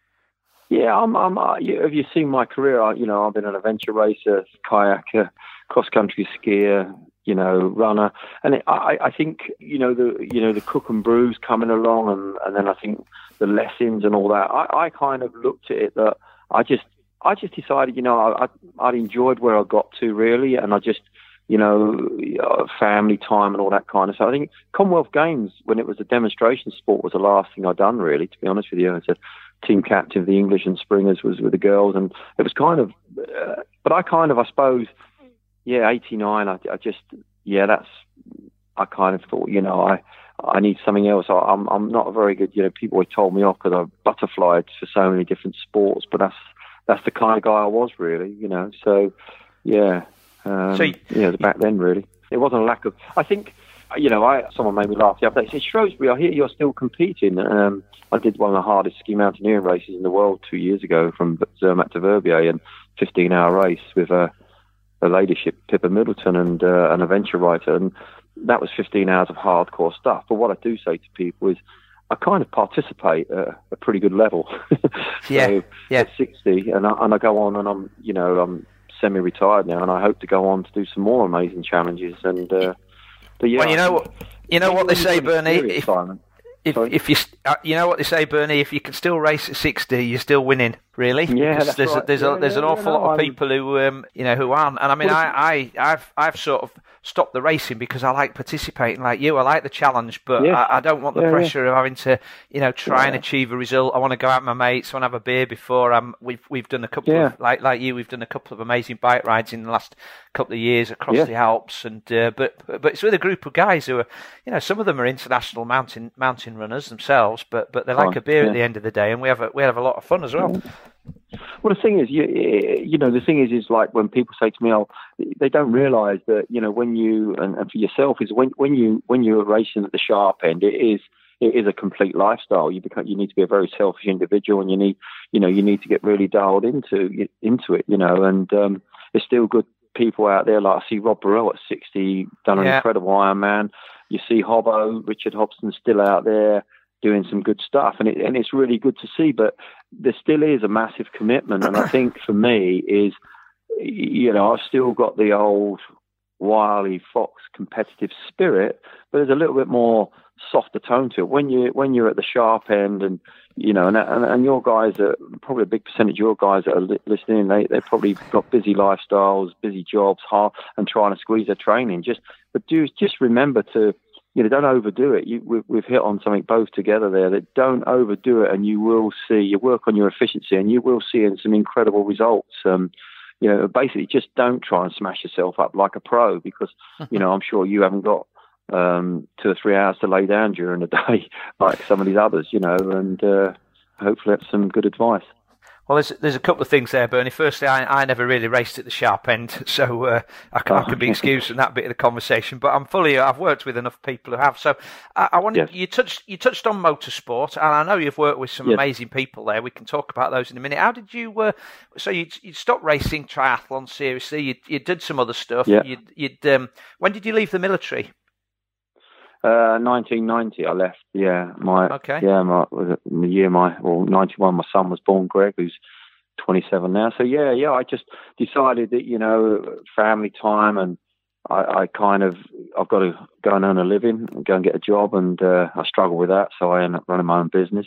Yeah, I'm. I'm uh, have you seen my career? I, you know, I've been an adventure racer, kayaker, cross country skier, you know, runner, and it, I, I think you know the you know the cook and brews coming along, and, and then I think the lessons and all that. I, I kind of looked at it that I just. I just decided, you know, I, I'd enjoyed where I got to, really, and I just, you know, family time and all that kind of stuff. I think Commonwealth Games, when it was a demonstration sport, was the last thing I'd done, really, to be honest with you. As a team captain of the English and Springers was with the girls, and it was kind of, uh, but I kind of, I suppose, yeah, eighty-nine, I, I just, yeah, that's, I kind of thought, you know, I, I need something else. I, I'm, I'm not a very good, you know, people always told me off because I butterflied for so many different sports, but that's, That's the kind of guy I was, really, you know. So, yeah, um, so you, yeah, back then, really, it wasn't a lack of. I think, you know, I someone made me laugh the other day. He said, Shrewsbury, I hear you're still competing. Um, I did one of the hardest ski mountaineering races in the world two years ago from Zermatt to Verbier, and fifteen-hour race with a, a ladyship, Pippa Middleton, and uh, an adventure writer. And that was fifteen hours of hardcore stuff. But what I do say to people is, I kind of participate at a pretty good level. so yeah, yeah. At sixty, and I, and I go on, and I'm, you know, I'm semi-retired now, and I hope to go on to do some more amazing challenges. And uh, but yeah, well, you know, you know what they say, Bernie. If, if, if you, uh, you know what they say, Bernie. If you can still race at sixty, you're still winning. Really? Yeah, because that's there's right. a, there's yeah, a, there's yeah, an awful yeah, no, lot of I'm... people who um, you know who aren't. And I mean, well, I, I I've I've sort of stopped the racing because I like participating, like you. I like the challenge, but yeah. I, I don't want the yeah, pressure yeah. of having to, you know, try yeah. and achieve a result. I want to go out with my mates. I want to have a beer before. I'm. We've we've done a couple yeah. of like like you. We've done a couple of amazing bike rides in the last couple of years across yeah. the Alps, and uh, but but it's with a group of guys who are, you know, some of them are international mountain mountain runners themselves, but but they like Fun. a beer yeah. at the end of the day, and we have a, we have a lot of fun as well. Yeah. Well, the thing is, you, you know, the thing is, is like when people say to me, "Oh, they don't realise that," you know, when you and, and for yourself is when when you when you're racing at the sharp end, it is it is a complete lifestyle. You become you need to be a very selfish individual, and you need you know you need to get really dialed into into it, you know. And um, there's still good people out there. Like I see Rob Burrell at sixty, done an yeah. incredible Ironman. You see Hobbo, Richard Hobson, still out there doing some good stuff, and it and it's really good to see. But there still is a massive commitment, and I think for me is, you know, I've still got the old wily fox competitive spirit, but there's a little bit more softer tone to it when you when you're at the sharp end, and you know, and and, and your guys are probably a big percentage of your guys that are li- listening. They they probably got busy lifestyles, busy jobs, hard, and trying to squeeze their training. Just but do just remember to. You know, don't overdo it. You, we've, we've hit on something both together there. That don't overdo it, and you will see. You work on your efficiency, and you will see in some incredible results. Um, you know, basically, just don't try and smash yourself up like a pro, because you know I'm sure you haven't got um, two or three hours to lay down during the day like some of these others. You know, and uh, hopefully that's some good advice. Well, there's there's a couple of things there, Bernie. Firstly, I, I never really raced at the sharp end, so uh, I, can, I can be excused from that bit of the conversation. But I'm fully, I've worked with enough people who have. So I, I wanted yes. you touched you touched on motorsport, and I know you've worked with some yes. amazing people there. We can talk about those in a minute. How did you? Uh, so you you stopped racing triathlon seriously. You you did some other stuff. Yeah. You'd, you'd um, when did you leave the military? Uh, nineteen ninety, I left. Yeah, my okay. yeah, my was it the year my well ninety-one. My son was born, Greg, who's twenty-seven now. So yeah, yeah, I just decided that you know, family time, and I, I kind of I've got to go and earn a living, and go and get a job, and uh, I struggle with that. So I ended up running my own business.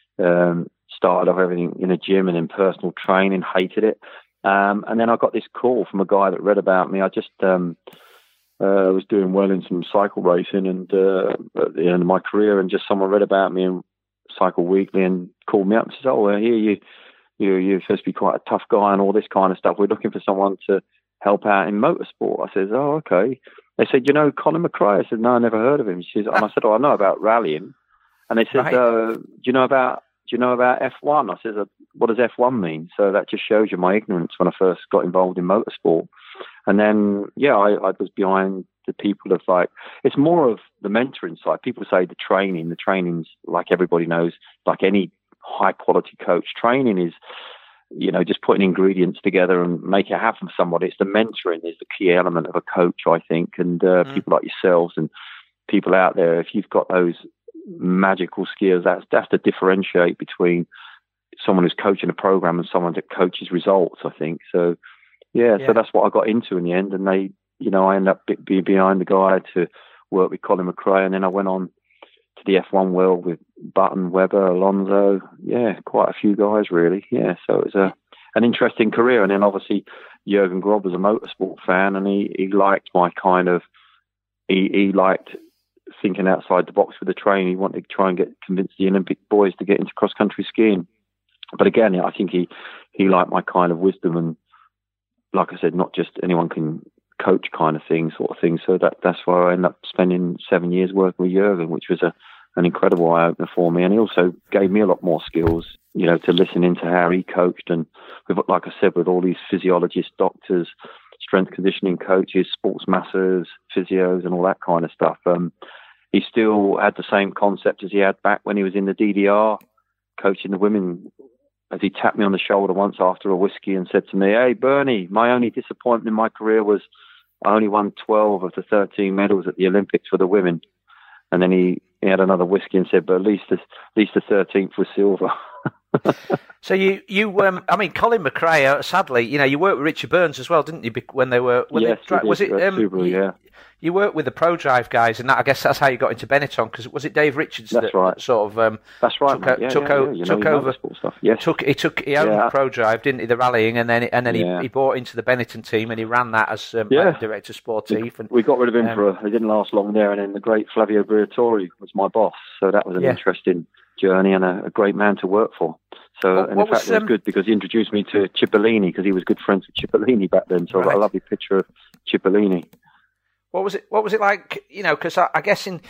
Um, started off everything in a gym and in personal training. Hated it, um, and then I got this call from a guy that read about me. I just um, Uh, I was doing well in some cycle racing, and uh, at the end of my career, and just someone read about me in Cycle Weekly and called me up and says, "Oh, well, here you, you, you're supposed to be quite a tough guy and all this kind of stuff. We're looking for someone to help out in motorsport." I said, "Oh, okay." They said, "You know Colin McRae?" I said, "No, I never heard of him." She says, and I said, "Oh, I know about rallying." And they said, right. uh, "Do you know about Do you know about F one?" I said, "What does F one mean?" So that just shows you my ignorance when I first got involved in motorsport. And then, yeah, I, I was behind the people of like, it's more of the mentoring side. People say the training, the training's like everybody knows, like any high quality coach, training is, you know, just putting ingredients together and make it happen for somebody. It's the mentoring is the key element of a coach, I think. And uh, mm. people like yourselves and people out there, if you've got those magical skills, that's, that's to differentiate between someone who's coaching a program and someone that coaches results, I think. So, yeah, yeah, so that's what I got into in the end, and they, you know, I ended up being behind the guy to work with Colin McRae, and then I went on to the F one world with Button, Webber, Alonso, yeah, quite a few guys really, yeah. So it was a an interesting career, and then obviously Jürgen Grob was a motorsport fan, and he, he liked my kind of, he, he liked thinking outside the box with the train. He wanted to try and get convince the Olympic boys to get into cross country skiing, but again, I think he he liked my kind of wisdom and. Like I said, not just anyone can coach kind of thing, sort of thing. So that that's why I ended up spending seven years working with Jürgen, which was a an incredible eye opener for me. And he also gave me a lot more skills, you know, to listen into how he coached. And with, like I said, with all these physiologists, doctors, strength conditioning coaches, sports masseurs, physios, and all that kind of stuff. Um, he still had the same concept as he had back when he was in the D D R, coaching the women. As he tapped me on the shoulder once after a whiskey and said to me, "Hey, Bernie, my only disappointment in my career was I only won twelve of the thirteen medals at the Olympics for the women." And then he, he had another whiskey and said, "But at least the, at least the thirteenth was silver." So you, you, um, I mean, Colin McRae, uh, sadly, you know, you worked with Richard Burns as well, didn't you? When they were, when yes, they, was it? Um, Subaru, yeah. You worked with the ProDrive guys, and that, I guess that's how you got into Benetton. Because was it Dave Richards that's that, right. that sort of um, that's right, took, yeah, took, yeah, o- yeah. You took know, over? Stuff. Yes. Took he took he owned yeah. ProDrive, didn't he? The rallying, and then and then yeah. he, he bought into the Benetton team, and he ran that as um, yeah. like director sportif. And we got rid of him um, for a, he didn't last long there, and then the great Flavio Briatore was my boss, so that was an yeah. interesting journey and a, a great man to work for. So, what, and what in fact, was, it was um, good because he introduced me to Cipollini because he was good friends with Cipollini back then. So right. I got a lovely picture of Cipollini. What was it? What was it like? You know, because I, I guess in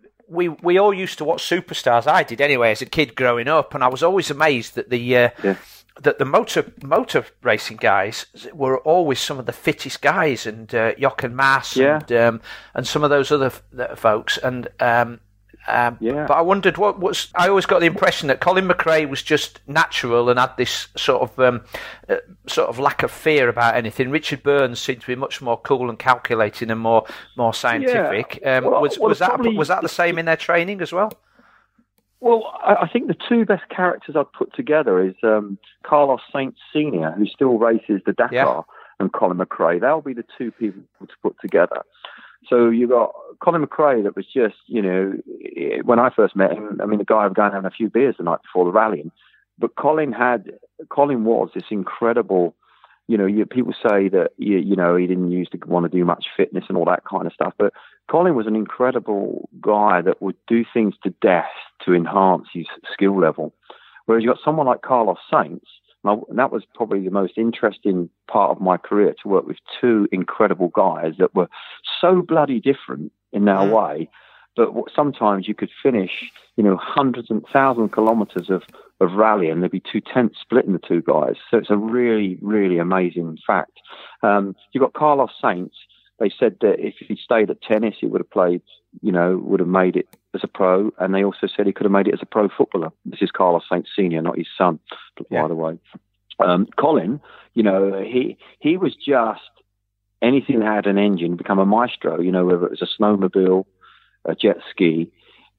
we we all used to watch Superstars. I did anyway as a kid growing up, and I was always amazed that the uh, yeah. that the motor motor racing guys were always some of the fittest guys, and uh, Jochen Mass yeah. and um, and some of those other f- folks, and. Um, Um, yeah. But I wondered what was. I always got the impression that Colin McRae was just natural and had this sort of um, uh, sort of lack of fear about anything. Richard Burns seemed to be much more cool and calculating and more more scientific. Yeah. Um, well, was well, was that probably, was that the same in their training as well? Well, I, I think the two best characters I'd put together is um, Carlos Sainz Senior, who still races the Dakar, yeah. and Colin McRae. That'll be the two people to put together. So you got Colin McRae that was just, you know, when I first met him, I mean, the guy was going having a few beers the night before the rallying, but Colin had, Colin was this incredible, you know, you, people say that, you, you know, he didn't used to want to do much fitness and all that kind of stuff, but Colin was an incredible guy that would do things to death to enhance his skill level. Whereas you got someone like Carlos Sainz, and that was probably the most interesting part of my career, to work with two incredible guys that were so bloody different in their mm. way, but sometimes you could finish, you know, hundreds and thousands of kilometers of, of rally and there'd be two tenths splitting the two guys. So it's a really, really amazing fact. Um, you've got Carlos Sainz. They said that if he stayed at tennis, he would have played, you know, would have made it as a pro. And they also said he could have made it as a pro footballer. This is Carlos Sainz Senior, not his son, yeah. by the way. Um, Colin, you know, he he was just anything that had an engine, become a maestro, you know, whether it was a snowmobile, a jet ski.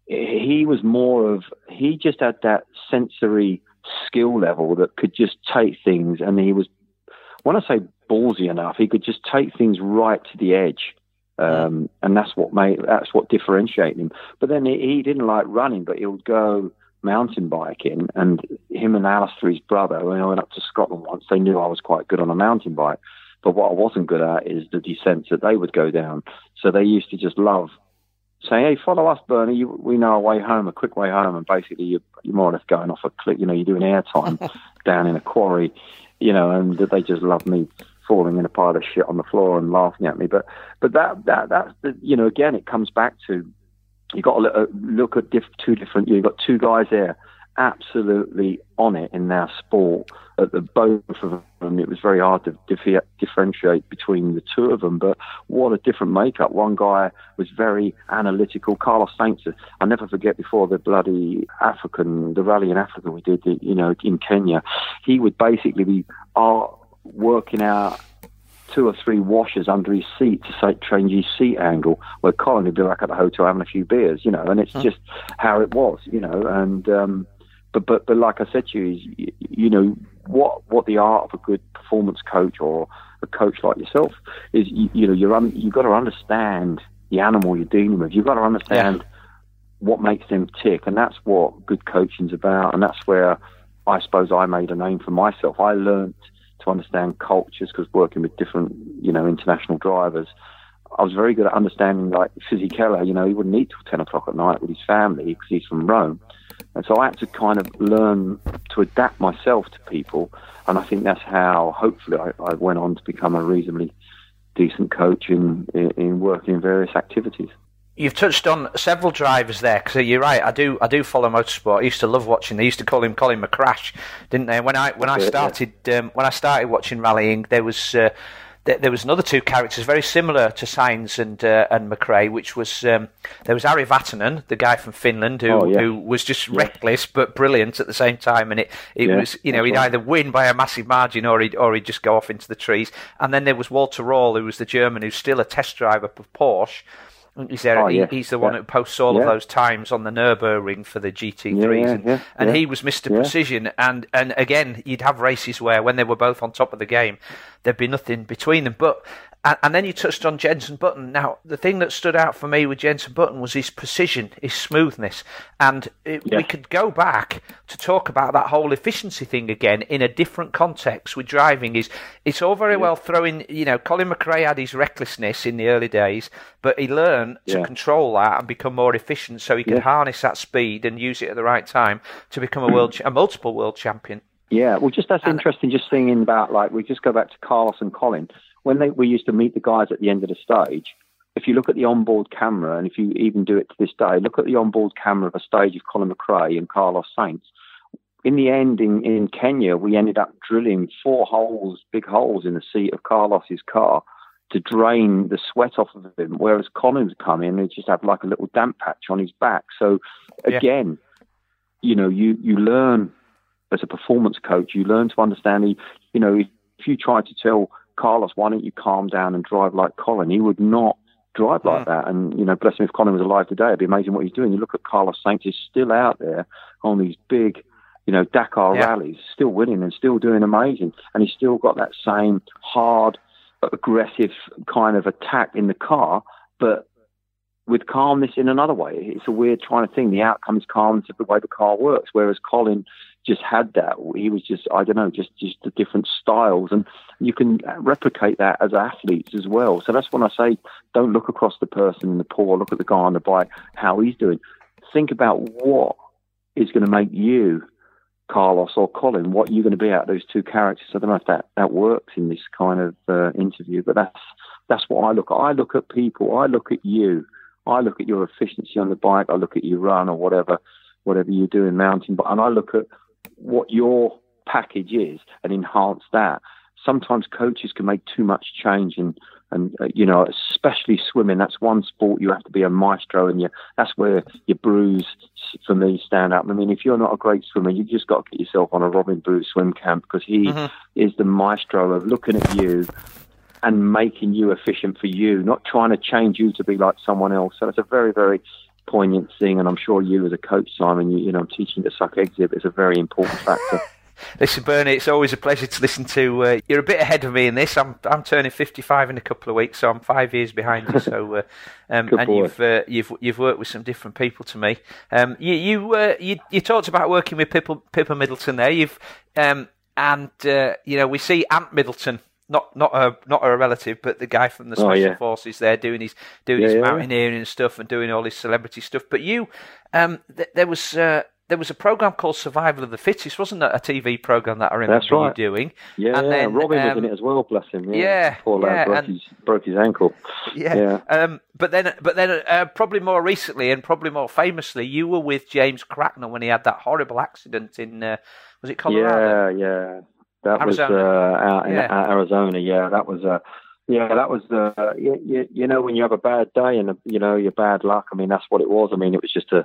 He was more of, he just had that sensory skill level that could just take things. And he was, when I say ballsy enough, he could just take things right to the edge. Um, and that's what made, that's what differentiated him. But then he, he didn't like running, but he would go mountain biking, and him and Alistair, his brother, when I went up to Scotland once, they knew I was quite good on a mountain bike. But what I wasn't good at is the descents that they would go down. So they used to just love saying, "Hey, follow us, Bernie. You, we know a way home, a quick way home." And basically, you're, you're more or less going off a cliff. You know, you're doing airtime down in a quarry, you know, and they just love me falling in a pile of shit on the floor and laughing at me. But but that that that's the, you know, again, it comes back to, you got to look, look at diff, two different. You've got two guys there, absolutely on it in their sport. At the both of them, it was very hard to diffi- differentiate between the two of them. But what a different makeup! One guy was very analytical. Carlos Sainz, I never forget before the bloody African, the rally in Africa we did, you know, in Kenya. He would basically be uh, working out two or three washers under his seat to say, change his seat angle, where Colin would be back at the hotel having a few beers, you know, and it's just how it was, you know. And um, but but but like I said to you, is, you know, what what the art of a good performance coach or a coach like yourself is, you, you know, you're un, you've got to understand the animal you're dealing with. You've got to understand yeah. what makes them tick, and that's what good coaching's about. And that's where I suppose I made a name for myself. I learned to understand cultures, because working with different, you know, international drivers, I was very good at understanding, like Fisichella, you know, he wouldn't eat till ten o'clock at night with his family because he's from Rome. And so I had to kind of learn to adapt myself to people. And I think that's how, hopefully, I, I went on to become a reasonably decent coach in, in, in working in various activities. You've touched on several drivers there, because you're right. I do, I do follow motorsport. I used to love watching. They used to call him Colin McCrash, didn't they? When I, when I started, um, when I started watching rallying, there was, uh, th- there was another two characters very similar to Sainz and uh, and McRae, which was um, there was Ari Vatanen, the guy from Finland, who, oh, yeah. who was just yeah. reckless but brilliant at the same time, and it it yeah, was you know he'd right. either win by a massive margin or he'd or he'd just go off into the trees. And then there was Walter Röhrl, who was the German, who's still a test driver for Porsche. He's there. Oh, he, yeah. He's the one yeah. who posts all yeah. of those times on the Nürburgring for the G T threes, yeah, and, yeah, and yeah. he was Mister Yeah. Precision. And and again, you'd have races where when they were both on top of the game, there'd be nothing between them. But and, and then you touched on Jenson Button. Now, the thing that stood out for me with Jenson Button was his precision, his smoothness, and it, yeah. we could go back to talk about that whole efficiency thing again in a different context with driving. Is it's all very yeah. well throwing. You know, Colin McRae had his recklessness in the early days, but he learned to yeah. control that and become more efficient, so he could yeah. harness that speed and use it at the right time to become a world, a multiple world champion. Yeah, well, just that's and, interesting. Just thinking about like we just go back to Carlos and Colin when they we used to meet the guys at the end of the stage. If you look at the onboard camera, and if you even do it to this day, look at the onboard camera of a stage of Colin McRae and Carlos Sainz. In the end, in, in Kenya, we ended up drilling four holes, big holes in the seat of Carlos's car to drain the sweat off of him, whereas Colin's come in and just have like a little damp patch on his back. So again, yeah. you know, you, you learn as a performance coach, you learn to understand, you know, if you try to tell Carlos, why don't you calm down and drive like Colin, he would not drive like mm. that. And, you know, bless him, if Colin was alive today, it'd be amazing what he's doing. You look at Carlos Sainz, he's still out there on these big, you know, Dakar yeah. rallies, still winning and still doing amazing. And he's still got that same hard, aggressive kind of attack in the car, but with calmness in another way. It's a weird trying to thing. The outcome is calm to the way the car works, whereas Colin just had that. He was just, I don't know, just, just the different styles. And you can replicate that as athletes as well. So that's when I say, don't look across the person in the pool, look at the guy on the bike, how he's doing. Think about what is going to make you, Carlos or Colin, what you're going to be out of those two characters. I don't know if that, that works in this kind of uh, interview, but that's that's what I look at. I look at people. I look at you. I look at your efficiency on the bike. I look at you run or whatever, whatever you do in mountain bike, and I look at what your package is and enhance that. Sometimes coaches can make too much change, and and uh, you know, especially swimming. That's one sport you have to be a maestro, and you that's where your Bruce, for me, stand up. I mean, if you're not a great swimmer, you just got to get yourself on a Robin Bruce swim camp, because he mm-hmm. is the maestro of looking at you and making you efficient for you, not trying to change you to be like someone else. So it's a very, very poignant thing, and I'm sure you as a coach, Simon, you, you know, teaching to suck exhibit is a very important factor. Listen, Bernie, it's always a pleasure to listen to. Uh, you're a bit ahead of me in this. I'm I'm turning fifty-five in a couple of weeks, so I'm five years behind you. So, uh, um, and boy. you've uh, you've you've worked with some different people to me. Um, you you uh, you, you talked about working with Pippa, Pippa Middleton there. You've um, and uh, you know, we see Ant Middleton. Not not a not a relative, but the guy from the Special oh, yeah. Forces there doing his doing yeah, his yeah, mountaineering yeah. and stuff, and doing all his celebrity stuff. But you, um, th- there was uh, there was a program called Survival of the Fittest, wasn't it? A T V program that I remember That's right. you doing. Yeah, and then, Robin um, was in it as well. Bless him. Yeah, yeah, Poor lad yeah, broke, and, his, broke his ankle. Yeah, yeah. Um, but then but then uh, probably more recently and probably more famously, you were with James Cracknell when he had that horrible accident in uh, was it Colorado? Yeah, yeah. That Arizona. was uh, out in yeah. Arizona. Yeah, that was. Uh, yeah, that was. Uh, you, you, you know, when you have a bad day and you know your bad luck. I mean, that's what it was. I mean, it was just a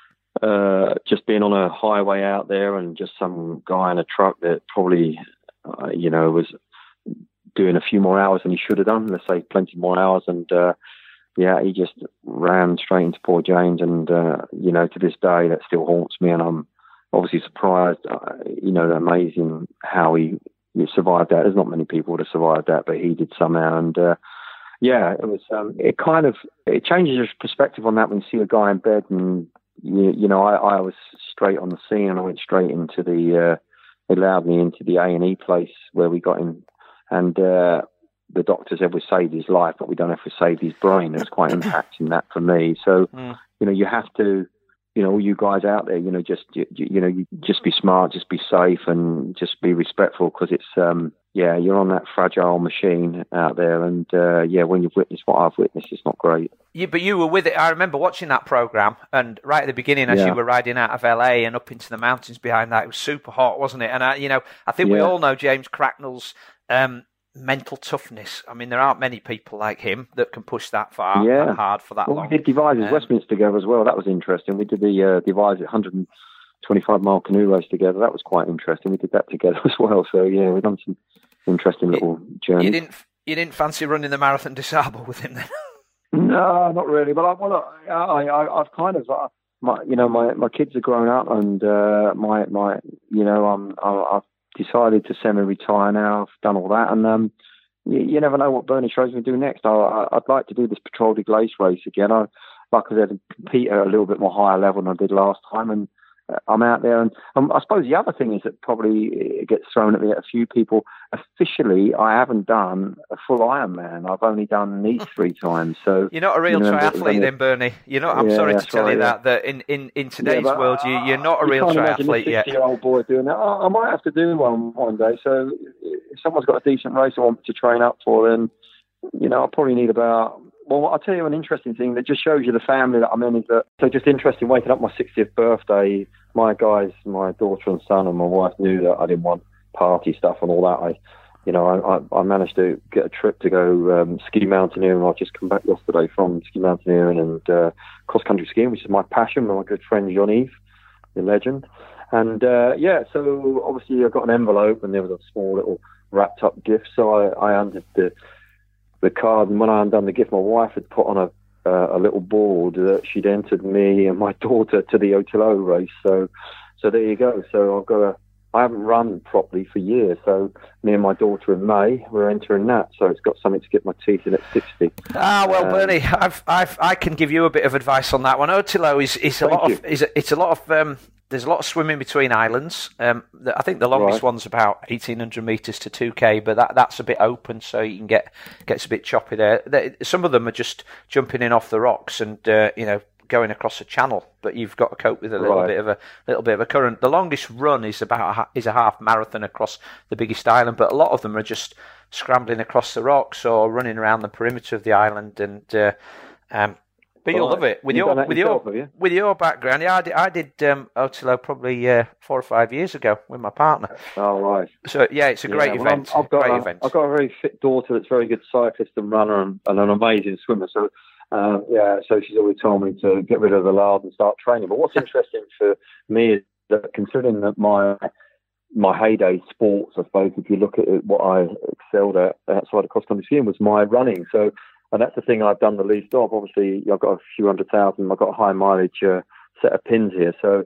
uh, just being on a highway out there and just some guy in a truck that probably, uh, you know, was doing a few more hours than he should have done. Let's say plenty more hours, and uh, yeah, he just ran straight into poor James. And uh, you know, to this day, that still haunts me, and I'm obviously surprised, uh, you know, amazing how he, he survived that. There's not many people would have survived that, but he did somehow. And uh, yeah, it was. Um, it kind of it changes your perspective on that when you see a guy in bed, and you, you know, I, I was straight on the scene, and I went straight into the. Uh, they allowed me into the A and E place where we got him, and uh, the doctor said we saved his life, but we don't know if we saved his brain. It was quite impacting that for me. So mm. you know, you have to. You know, all you guys out there, you know, just you, you know, you just be smart, just be safe, and just be respectful, because it's, um, yeah, you're on that fragile machine out there, and uh, yeah, when you've witnessed what I've witnessed, it's not great. Yeah, but you were with it. I remember watching that program, and right at the beginning, as yeah. you were riding out of L A and up into the mountains behind that, it was super hot, wasn't it? And I, you know, I think yeah. we all know James Cracknell's um, mental toughness. I mean, there aren't many people like him that can push that far, yeah. that hard for that well, long. We did Devizes um, Westminster together as well. That was interesting. We did the uh, Devizes one hundred twenty-five mile canoe race together. That was quite interesting. We did that together as well. So yeah, we've done some interesting little you, journeys. You didn't, you didn't fancy running the Marathon des Sables with him then? No, not really. But I, well, I, I, I've kind of, uh, my, you know, my, my kids are grown up, and uh, my, my, you know, I'm, I've decided to semi-retire now. I've done all that, and um, you, you never know what Bernie Shrewsbury will do next. I, I, I'd like to do this Patrol de Glace race again. I, like I said, compete at a little bit more higher level than I did last time, and I'm out there. And um, I suppose the other thing is that probably it gets thrown at me at a few people. Officially, I haven't done a full Ironman. I've only done these three times. So you're not a real you know, triathlete then, Bernie. You're not. I'm yeah, sorry to tell right, you yeah. that. That in, in, in today's yeah, world, you, you're not a you real can't triathlete imagine a yet. sixty-year-old boy doing that. I, I might have to do one one day. So if someone's got a decent race I want to train up for, then you know I'll probably need about. Well, I'll tell you an interesting thing that just shows you the family that I'm in is that, so just interesting, waking up my sixtieth birthday, my guys, my daughter and son and my wife knew that I didn't want party stuff and all that. I, you know, I, I managed to get a trip to go um, ski mountaineering. I've just come back yesterday from ski mountaineering and uh, cross-country skiing, which is my passion, with my good friend Jean-Yves, the legend. And uh, yeah, so obviously I got an envelope and there was a small little wrapped up gift. So I, I undid the the card, and when I undone the gift, my wife had put on a uh, a little board that she'd entered me and my daughter to the Otello race. So, so there you go. So I've got a. I haven't run properly for years. So me and my daughter in May, we're entering that. So it's got something to get my teeth in at sixty. Ah, well, um, Bernie, I've, I've, I can give you a bit of advice on that one. Otello is, is a lot you. of, is a, it's a lot of. Um, There's a lot of swimming between islands. Um, I think the longest right. one's about eighteen hundred metres to two K, but that, that's a bit open, so you can get gets a bit choppy there. Some of them are just jumping in off the rocks and uh, you know going across a channel, but you've got to cope with a little right. bit of a little bit of a current. The longest run is about a, is a half marathon across the biggest island, but a lot of them are just scrambling across the rocks or running around the perimeter of the island and. Uh, um, But you'll right. love it with You've your done that with yourself, your have you? with your background. Yeah, I did, I did um, Otello probably uh, four or five years ago with my partner. Oh right. So yeah, it's a great yeah, well, event. I've got great a, event. I've got a very fit daughter that's a very good cyclist and runner and, and an amazing swimmer. So uh, yeah, so she's always told me to get rid of the lard and start training. But what's interesting for me is that considering that my my heyday sports, I suppose, if you look at what I excelled at outside of cross country skiing, was my running. So. And that's the thing I've done the least of. Obviously, I've got a few hundred thousand. I've got a high mileage uh, set of pins here. So,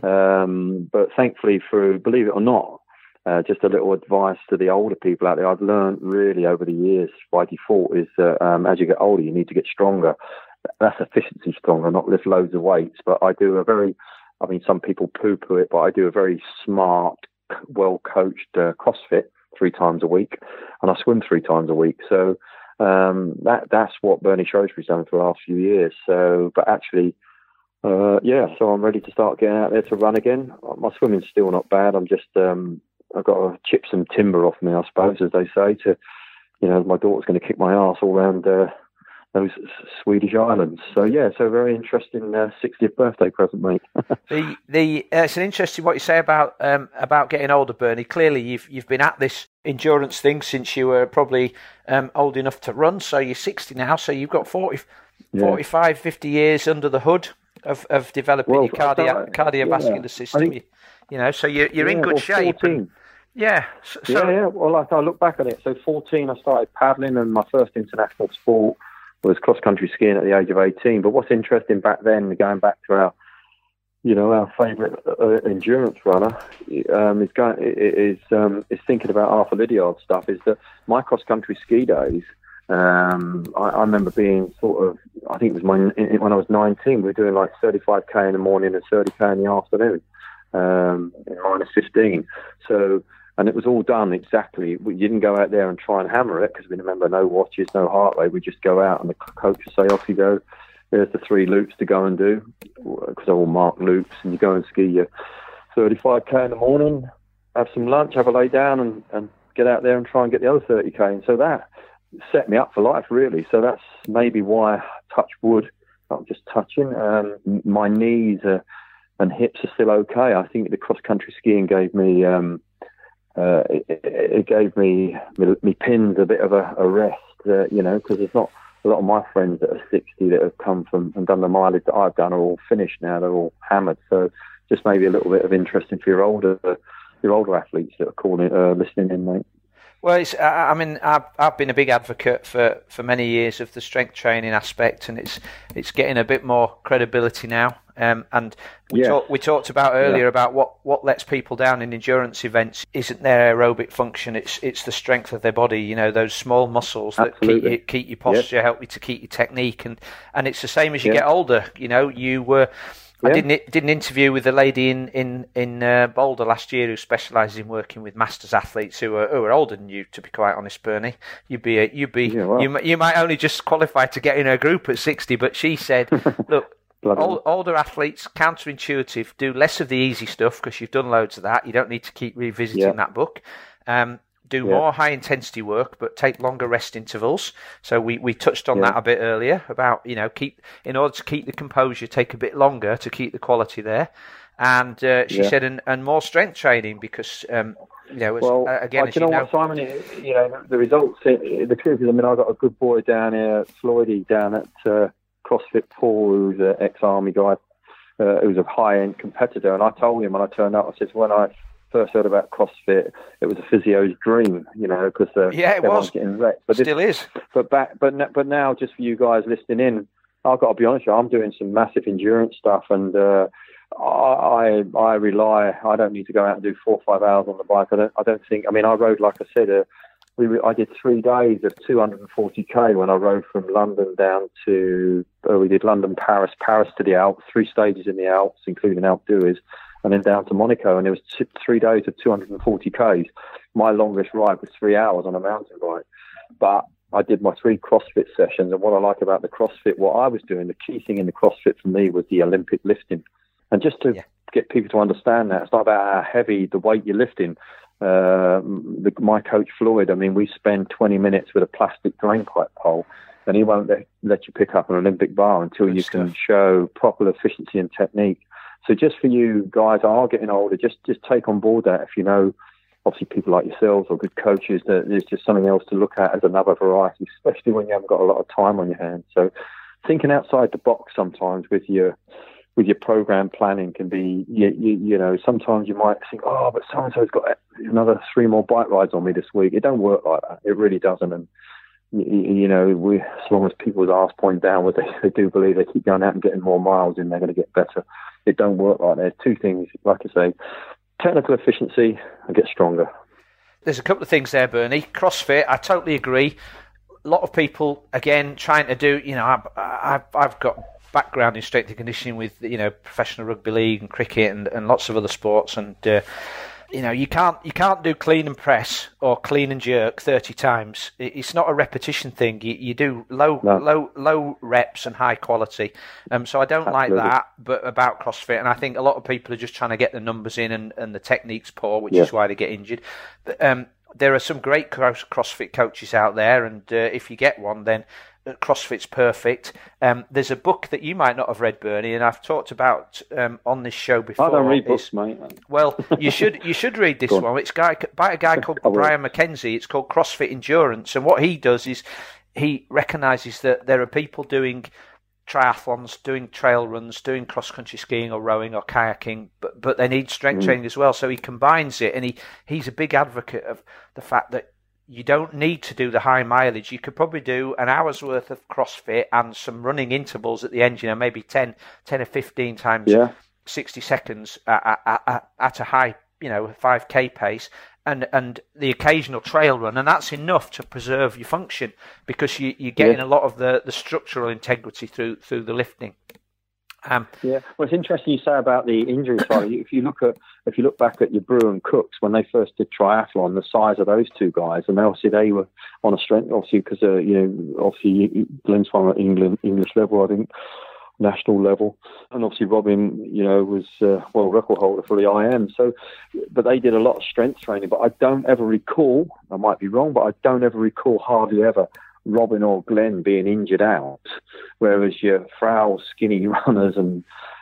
um, but thankfully, through, believe it or not, uh, just a little advice to the older people out there, I've learned really over the years by default is that um, as you get older, you need to get stronger. That's efficiency stronger, not lift loads of weights. But I do a very, I mean, some people poo-poo it, but I do a very smart, well-coached uh, CrossFit three times a week, and I swim three times a week. So, Um, that that's what Bernie Shrewsbury's done for the last few years. So, but actually, uh, yeah. So I'm ready to start getting out there to run again. My swimming's still not bad. I'm just um, I've got to chip some timber off me, I suppose, as they say. To you know, my daughter's going to kick my ass all around uh, those Swedish islands. So yeah, so very interesting uh, sixtieth birthday present, mate. the the uh, it's an interesting what you say about um, about getting older, Bernie. Clearly, you've you've been at this endurance thing since you were probably um, old enough to run. So you're sixty now. So you've got forty, yeah. forty-five, fifty years under the hood of, of developing well, your cardio, cardiovascular yeah. system. Think, you, you know, so you're you're yeah, in good well, shape. And, yeah. So, yeah, yeah. Well, like I look back at it. So fourteen, I started paddling, and my first international sport was cross-country skiing at the age of eighteen. But what's interesting back then, going back to our, you know, our favourite uh, endurance runner, um, is going is um, is thinking about Arthur Lydiard stuff. Is that my cross-country ski days? Um, I, I remember being sort of, I think it was my when I was nineteen. We were doing like thirty-five k in the morning and thirty k in the afternoon, um, in minus fifteen. So. And it was all done exactly. We didn't go out there and try and hammer it because we remember no watches, no heart rate. We just go out and the coach would say, off you go. There's the three loops to go and do because they're all marked loops. And you go and ski your thirty-five k in the morning, have some lunch, have a lay down and, and get out there and try and get the other thirty k. And so that set me up for life, really. So that's maybe why I touch wood, not just touching. Um, my knees are, and hips are still okay. I think the cross-country skiing gave me... Um, uh, it, it gave me me pins a bit of a, a rest, uh, you know, because there's not a lot of my friends that are sixty that have come from and done the mileage that I've done are all finished now. They're all hammered. So just maybe a little bit of interest for your older your older athletes that are calling, uh, listening in, mate. Well, it's, I mean, I've, I've been a big advocate for, for many years of the strength training aspect, and it's it's getting a bit more credibility now. Um, and we, yes. talk, we talked about earlier yeah. about what, what lets people down in endurance events isn't their aerobic function, it's it's the strength of their body, you know, those small muscles that keep, you, keep your posture, yep. help you to keep your technique. And, and it's the same as you yep. get older, you know, you were... I yeah. did, did an interview with a lady in in in uh, Boulder last year who specialises in working with masters athletes who are who are older than you. To be quite honest, Bernie, you'd be a, you'd be yeah, well. you you might only just qualify to get in her group at sixty. But she said, look, old, older athletes, counterintuitive, do less of the easy stuff because you've done loads of that. You don't need to keep revisiting yeah. that book. Um, do yeah. more high intensity work, but take longer rest intervals. So we, we touched on yeah. that a bit earlier about, you know, keep in order to keep the composure, take a bit longer to keep the quality there. And uh, she yeah. said, and, and more strength training because, um, you know, as, well, uh, again, I, as you you know, know, what, Simon, you know, the results, the truth is, I mean, I got a good boy down here, Floydie, down at uh, CrossFit Paul, who's an ex-army guy, uh, who's a high-end competitor. And I told him when I turned up, I said, when I first heard about CrossFit, it was a physio's dream, you know, because uh, yeah, it was getting wrecked. But still this, is. But back, but but now, just for you guys listening in, I've got to be honest with you, I'm doing some massive endurance stuff, and uh, I I rely. I don't need to go out and do four or five hours on the bike. I don't. I don't think. I mean, I rode, like I said, uh, we I did three days of two hundred forty k when I rode from London down to. Uh, we did London, Paris, Paris to the Alps, three stages in the Alps, including Alpe d'Huez. And then down to Monaco, and it was two, three days of two hundred forty k's. My longest ride was three hours on a mountain bike. But I did my three CrossFit sessions, and what I like about the CrossFit, what I was doing, the key thing in the CrossFit for me was the Olympic lifting. And just to yeah. get people to understand that, it's not about how heavy the weight you're lifting. Uh, the, my coach, Floyd, I mean, we spend twenty minutes with a plastic drain pipe pole, and he won't let, let you pick up an Olympic bar until Good you stuff. can show proper efficiency and technique. So just for you guys that are getting older, just, just take on board that. If you know, obviously people like yourselves or good coaches, that there's just something else to look at as another variety, especially when you haven't got a lot of time on your hands. So thinking outside the box sometimes with your with your program planning can be, you, you, you know, sometimes you might think, oh, but so-and-so's got another three more bike rides on me this week. It don't work like that. It really doesn't. And you know, we, as long as people's arse point downwards, they, they do believe they keep going out and getting more miles in, they're going to get better. It don't work like that. There's two things, like I say, technical efficiency and get stronger. There's a couple of things there, Bernie. CrossFit, I totally agree. A lot of people, again, trying to do, you know, I've, I've, I've got background in strength and conditioning with, you know, professional rugby league and cricket and, and lots of other sports, and uh, you know, you can't you can't do clean and press or clean and jerk thirty times. It's not a repetition thing. You, you do low no. low low reps and high quality. Um, so I don't Absolutely. like that. But about CrossFit, and I think a lot of people are just trying to get the numbers in, and, and the technique's poor, which yeah. is why they get injured. But, um, there are some great CrossFit coaches out there, and uh, if you get one, then CrossFit's perfect. Um, there's a book that you might not have read, Bernie, and I've talked about um, on this show before. I don't read books, mate. Well, you should you should read this Go one. It's guy, by a guy called Brian McKenzie. It's called CrossFit Endurance, and what he does is he recognises that there are people doing triathlons, doing trail runs, doing cross-country skiing or rowing or kayaking, but but they need strength mm. training as well. So he combines it, and he, he's a big advocate of the fact that you don't need to do the high mileage. You could probably do an hour's worth of CrossFit and some running intervals at the end, you know, maybe ten, ten or fifteen times yeah. sixty seconds at, at, at a high, you know, five K pace, and and the occasional trail run, and that's enough to preserve your function because you, you're getting yeah. a lot of the, the structural integrity through through the lifting. Um, yeah, well, it's interesting you say about the injury side. If you look at, if you look back at your Brew and Cooks when they first did triathlon, the size of those two guys, and obviously they were on a strength, obviously because uh, you know, obviously Glenn's from an England English level, I think, national level, and obviously Robin, you know, was uh, world record holder for the I M. So, but they did a lot of strength training. But I don't ever recall, I might be wrong, but I don't ever recall hardly ever Robin or Glenn being injured out, whereas your frail, skinny runners and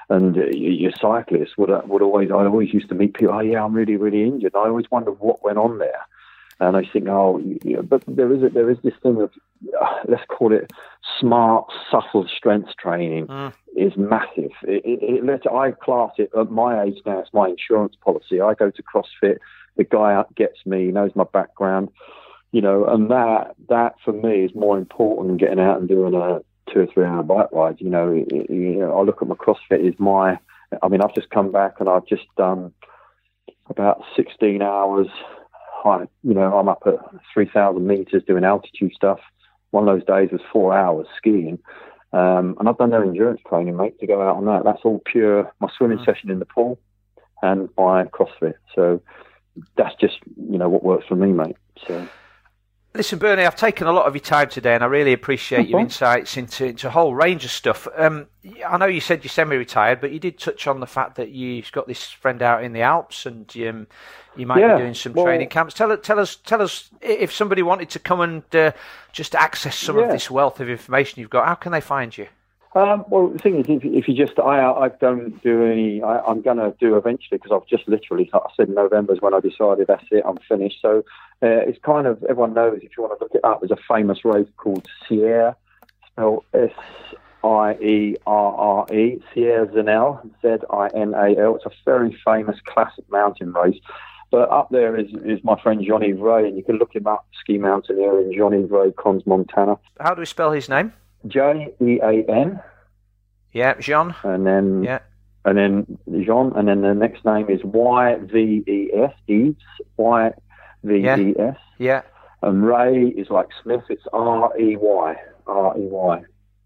And uh, your cyclists would would always, I always used to meet people, oh yeah, I'm really, really injured. I always wondered what went on there. And I think, oh, you know, but there is a, there is this thing of, uh, let's call it smart, subtle strength training mm. is massive. It, it, it, I class it, at my age now, it's my insurance policy. I go to CrossFit, the guy out gets me, he knows my background, you know, and that, that for me is more important than getting out and doing a two or three hour bike ride. You know, it, you know, I look at my CrossFit is my, I mean, I've just come back and I've just done about sixteen hours. I, you know, I'm up at three thousand meters doing altitude stuff. One of those days was four hours skiing. Um, and I've done no endurance training, mate, to go out on that. That's all pure, my swimming mm. session in the pool and my CrossFit. So that's just, you know, what works for me, mate. So. Listen, Bernie, I've taken a lot of your time today, and I really appreciate okay. your insights into, into a whole range of stuff. Um, I know you said you're semi-retired, but you did touch on the fact that you've got this friend out in the Alps, and um, you might yeah, be doing some well, training camps. Tell, tell us, tell us if somebody wanted to come and uh, just access some yeah. of this wealth of information you've got, how can they find you? Um, well, the thing is, if, if you just, I, I don't do any, I, I'm going to do eventually, because I've just literally, like I said, November is when I decided that's it, I'm finished. So uh, it's kind of, everyone knows, if you want to look it up, there's a famous race called Sierre, spelled S I E R R E, Sierre Zinal, Z I N A L. It's a very famous classic mountain race. But up there is, is my friend Jean-Yves Ray, and you can look him up, ski mountaineer in Jean-Yves Ray, Crans Montana. How do we spell his name? J E A N. Yeah, Jean. And then, yeah. and then Jean, and then the next name is Y V E S, Eves, Y V E S. Yeah. yeah. And Ray is like Smith, it's R E Y, R E Y.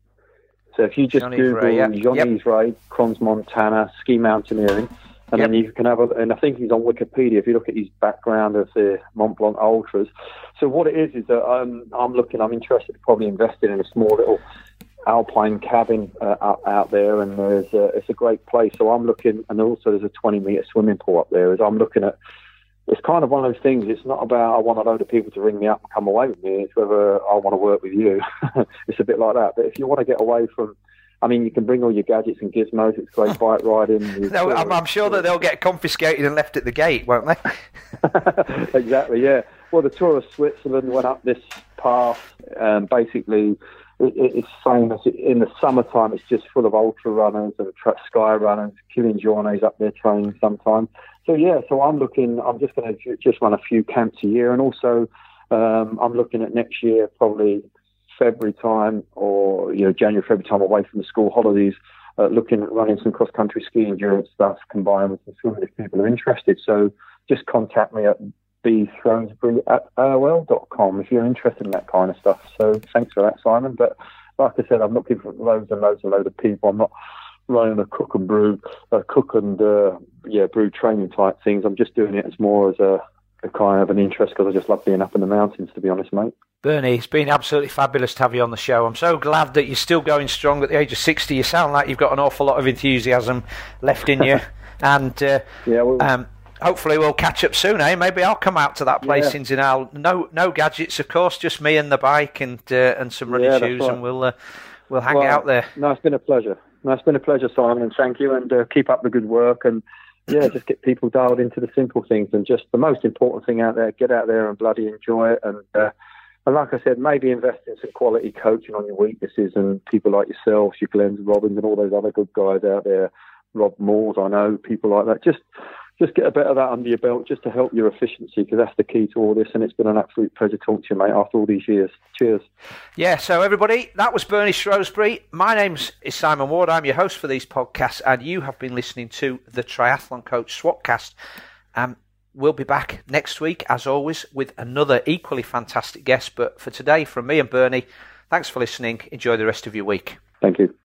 So if you just Jean-Yves Google Ray, yeah. Jean-Yves yep. Ray, Crans Montana, ski mountaineering, and yep. then you can have a, and I think he's on Wikipedia if you look at his background of the Mont Blanc Ultras. So what it is is that um, I'm looking, I'm interested in probably investing in a small little alpine cabin uh, out, out there, and there's a, it's a great place. So I'm looking, and also there's a twenty metre swimming pool up there. As I'm looking at, it's kind of one of those things. It's not about I want a load of people to ring me up and come away with me. It's whether I want to work with you. It's a bit like that. But if you want to get away from, I mean, you can bring all your gadgets and gizmos. It's great bike riding. no, I'm, I'm sure that they'll get confiscated and left at the gate, won't they? Exactly, yeah. Well, the Tour of Switzerland went up this path. Um, basically, it, it's famous. In the summertime, it's just full of ultra runners and tra- sky runners. Killing Journeys up there training sometimes. So, yeah, so I'm looking, I'm just going to just run a few camps a year. And also, um, I'm looking at next year, probably February time or, you know, January, February time away from the school holidays, uh, looking at running some cross-country ski endurance stuff combined with some swimming if people are interested. So just contact me at b shrewsbury at a o l dot com if you're interested in that kind of stuff. So thanks for that, Simon. But like I said, I'm looking for loads and loads and loads of people. I'm not running a cook and brew, a cook and, uh, yeah, brew training type things. I'm just doing it as more as a, a kind of an interest because I just love being up in the mountains, to be honest, mate. Bernie, it's been absolutely fabulous to have you on the show. I'm so glad that you're still going strong at the age of sixty. You sound like you've got an awful lot of enthusiasm left in you. and uh, yeah, well, um, hopefully we'll catch up soon, eh? Maybe I'll come out to that place yeah. in Zinal. No no gadgets, of course, just me and the bike and uh, and some running yeah, shoes, right. and we'll, uh, we'll hang well, out there. No, it's been a pleasure. No, it's been a pleasure, Simon, and thank you, and uh, keep up the good work, and yeah, just get people dialed into the simple things, and just the most important thing out there, get out there and bloody enjoy it, and uh, and like I said, maybe invest in some quality coaching on your weaknesses, and people like yourselves, your Glens Robbins, and all those other good guys out there, Rob Moores, I know, people like that, just just get a bit of that under your belt just to help your efficiency, because that's the key to all this, and it's been an absolute pleasure talking to you, mate, after all these years. Cheers. Yeah, so everybody, that was Bernie Shrewsbury. My name is Simon Ward. I'm your host for these podcasts, and you have been listening to the Triathlon Coach Swapcast. Um, we'll be back next week, as always, with another equally fantastic guest, but for today, from me and Bernie, thanks for listening. Enjoy the rest of your week. Thank you.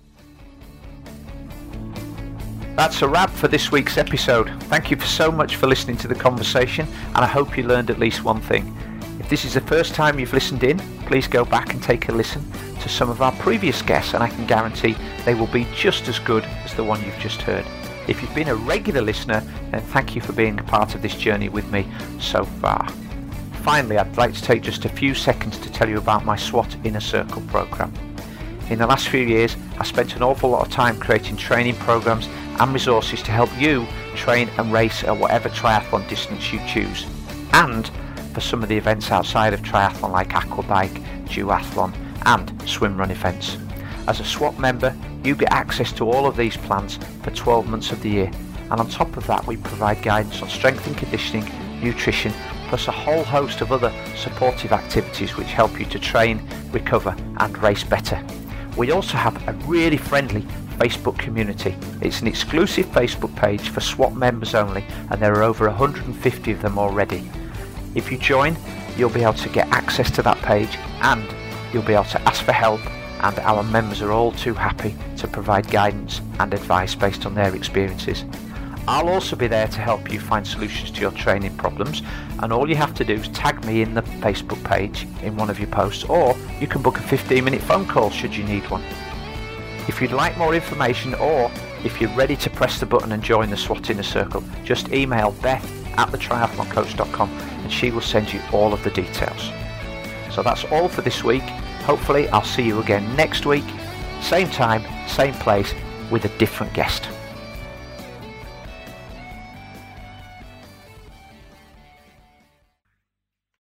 That's a wrap for this week's episode. Thank you so much for listening to the conversation, and I hope you learned at least one thing. If this is the first time you've listened in, please go back and take a listen to some of our previous guests, and I can guarantee they will be just as good as the one you've just heard. If you've been a regular listener, then thank you for being a part of this journey with me so far. Finally, I'd like to take just a few seconds to tell you about my SWAT Inner Circle program. In the last few years, I spent an awful lot of time creating training programs and resources to help you train and race at whatever triathlon distance you choose, and for some of the events outside of triathlon like aquabike, duathlon and swim run events. As a SWAT member, you get access to all of these plans for twelve months of the year, and on top of that we provide guidance on strength and conditioning, nutrition, plus a whole host of other supportive activities which help you to train, recover and race better. We also have a really friendly Facebook community. It's an exclusive Facebook page for SWAT members only, and there are over one hundred fifty of them already. If you join, you'll be able to get access to that page and you'll be able to ask for help, and our members are all too happy to provide guidance and advice based on their experiences. I'll also be there to help you find solutions to your training problems, and all you have to do is tag me in the Facebook page in one of your posts, or you can book a fifteen minute phone call should you need one. If you'd like more information, or if you're ready to press the button and join the SWAT Inner Circle, just email Beth at the triathlon coach dot com and she will send you all of the details. So that's all for this week. Hopefully I'll see you again next week, same time, same place, with a different guest.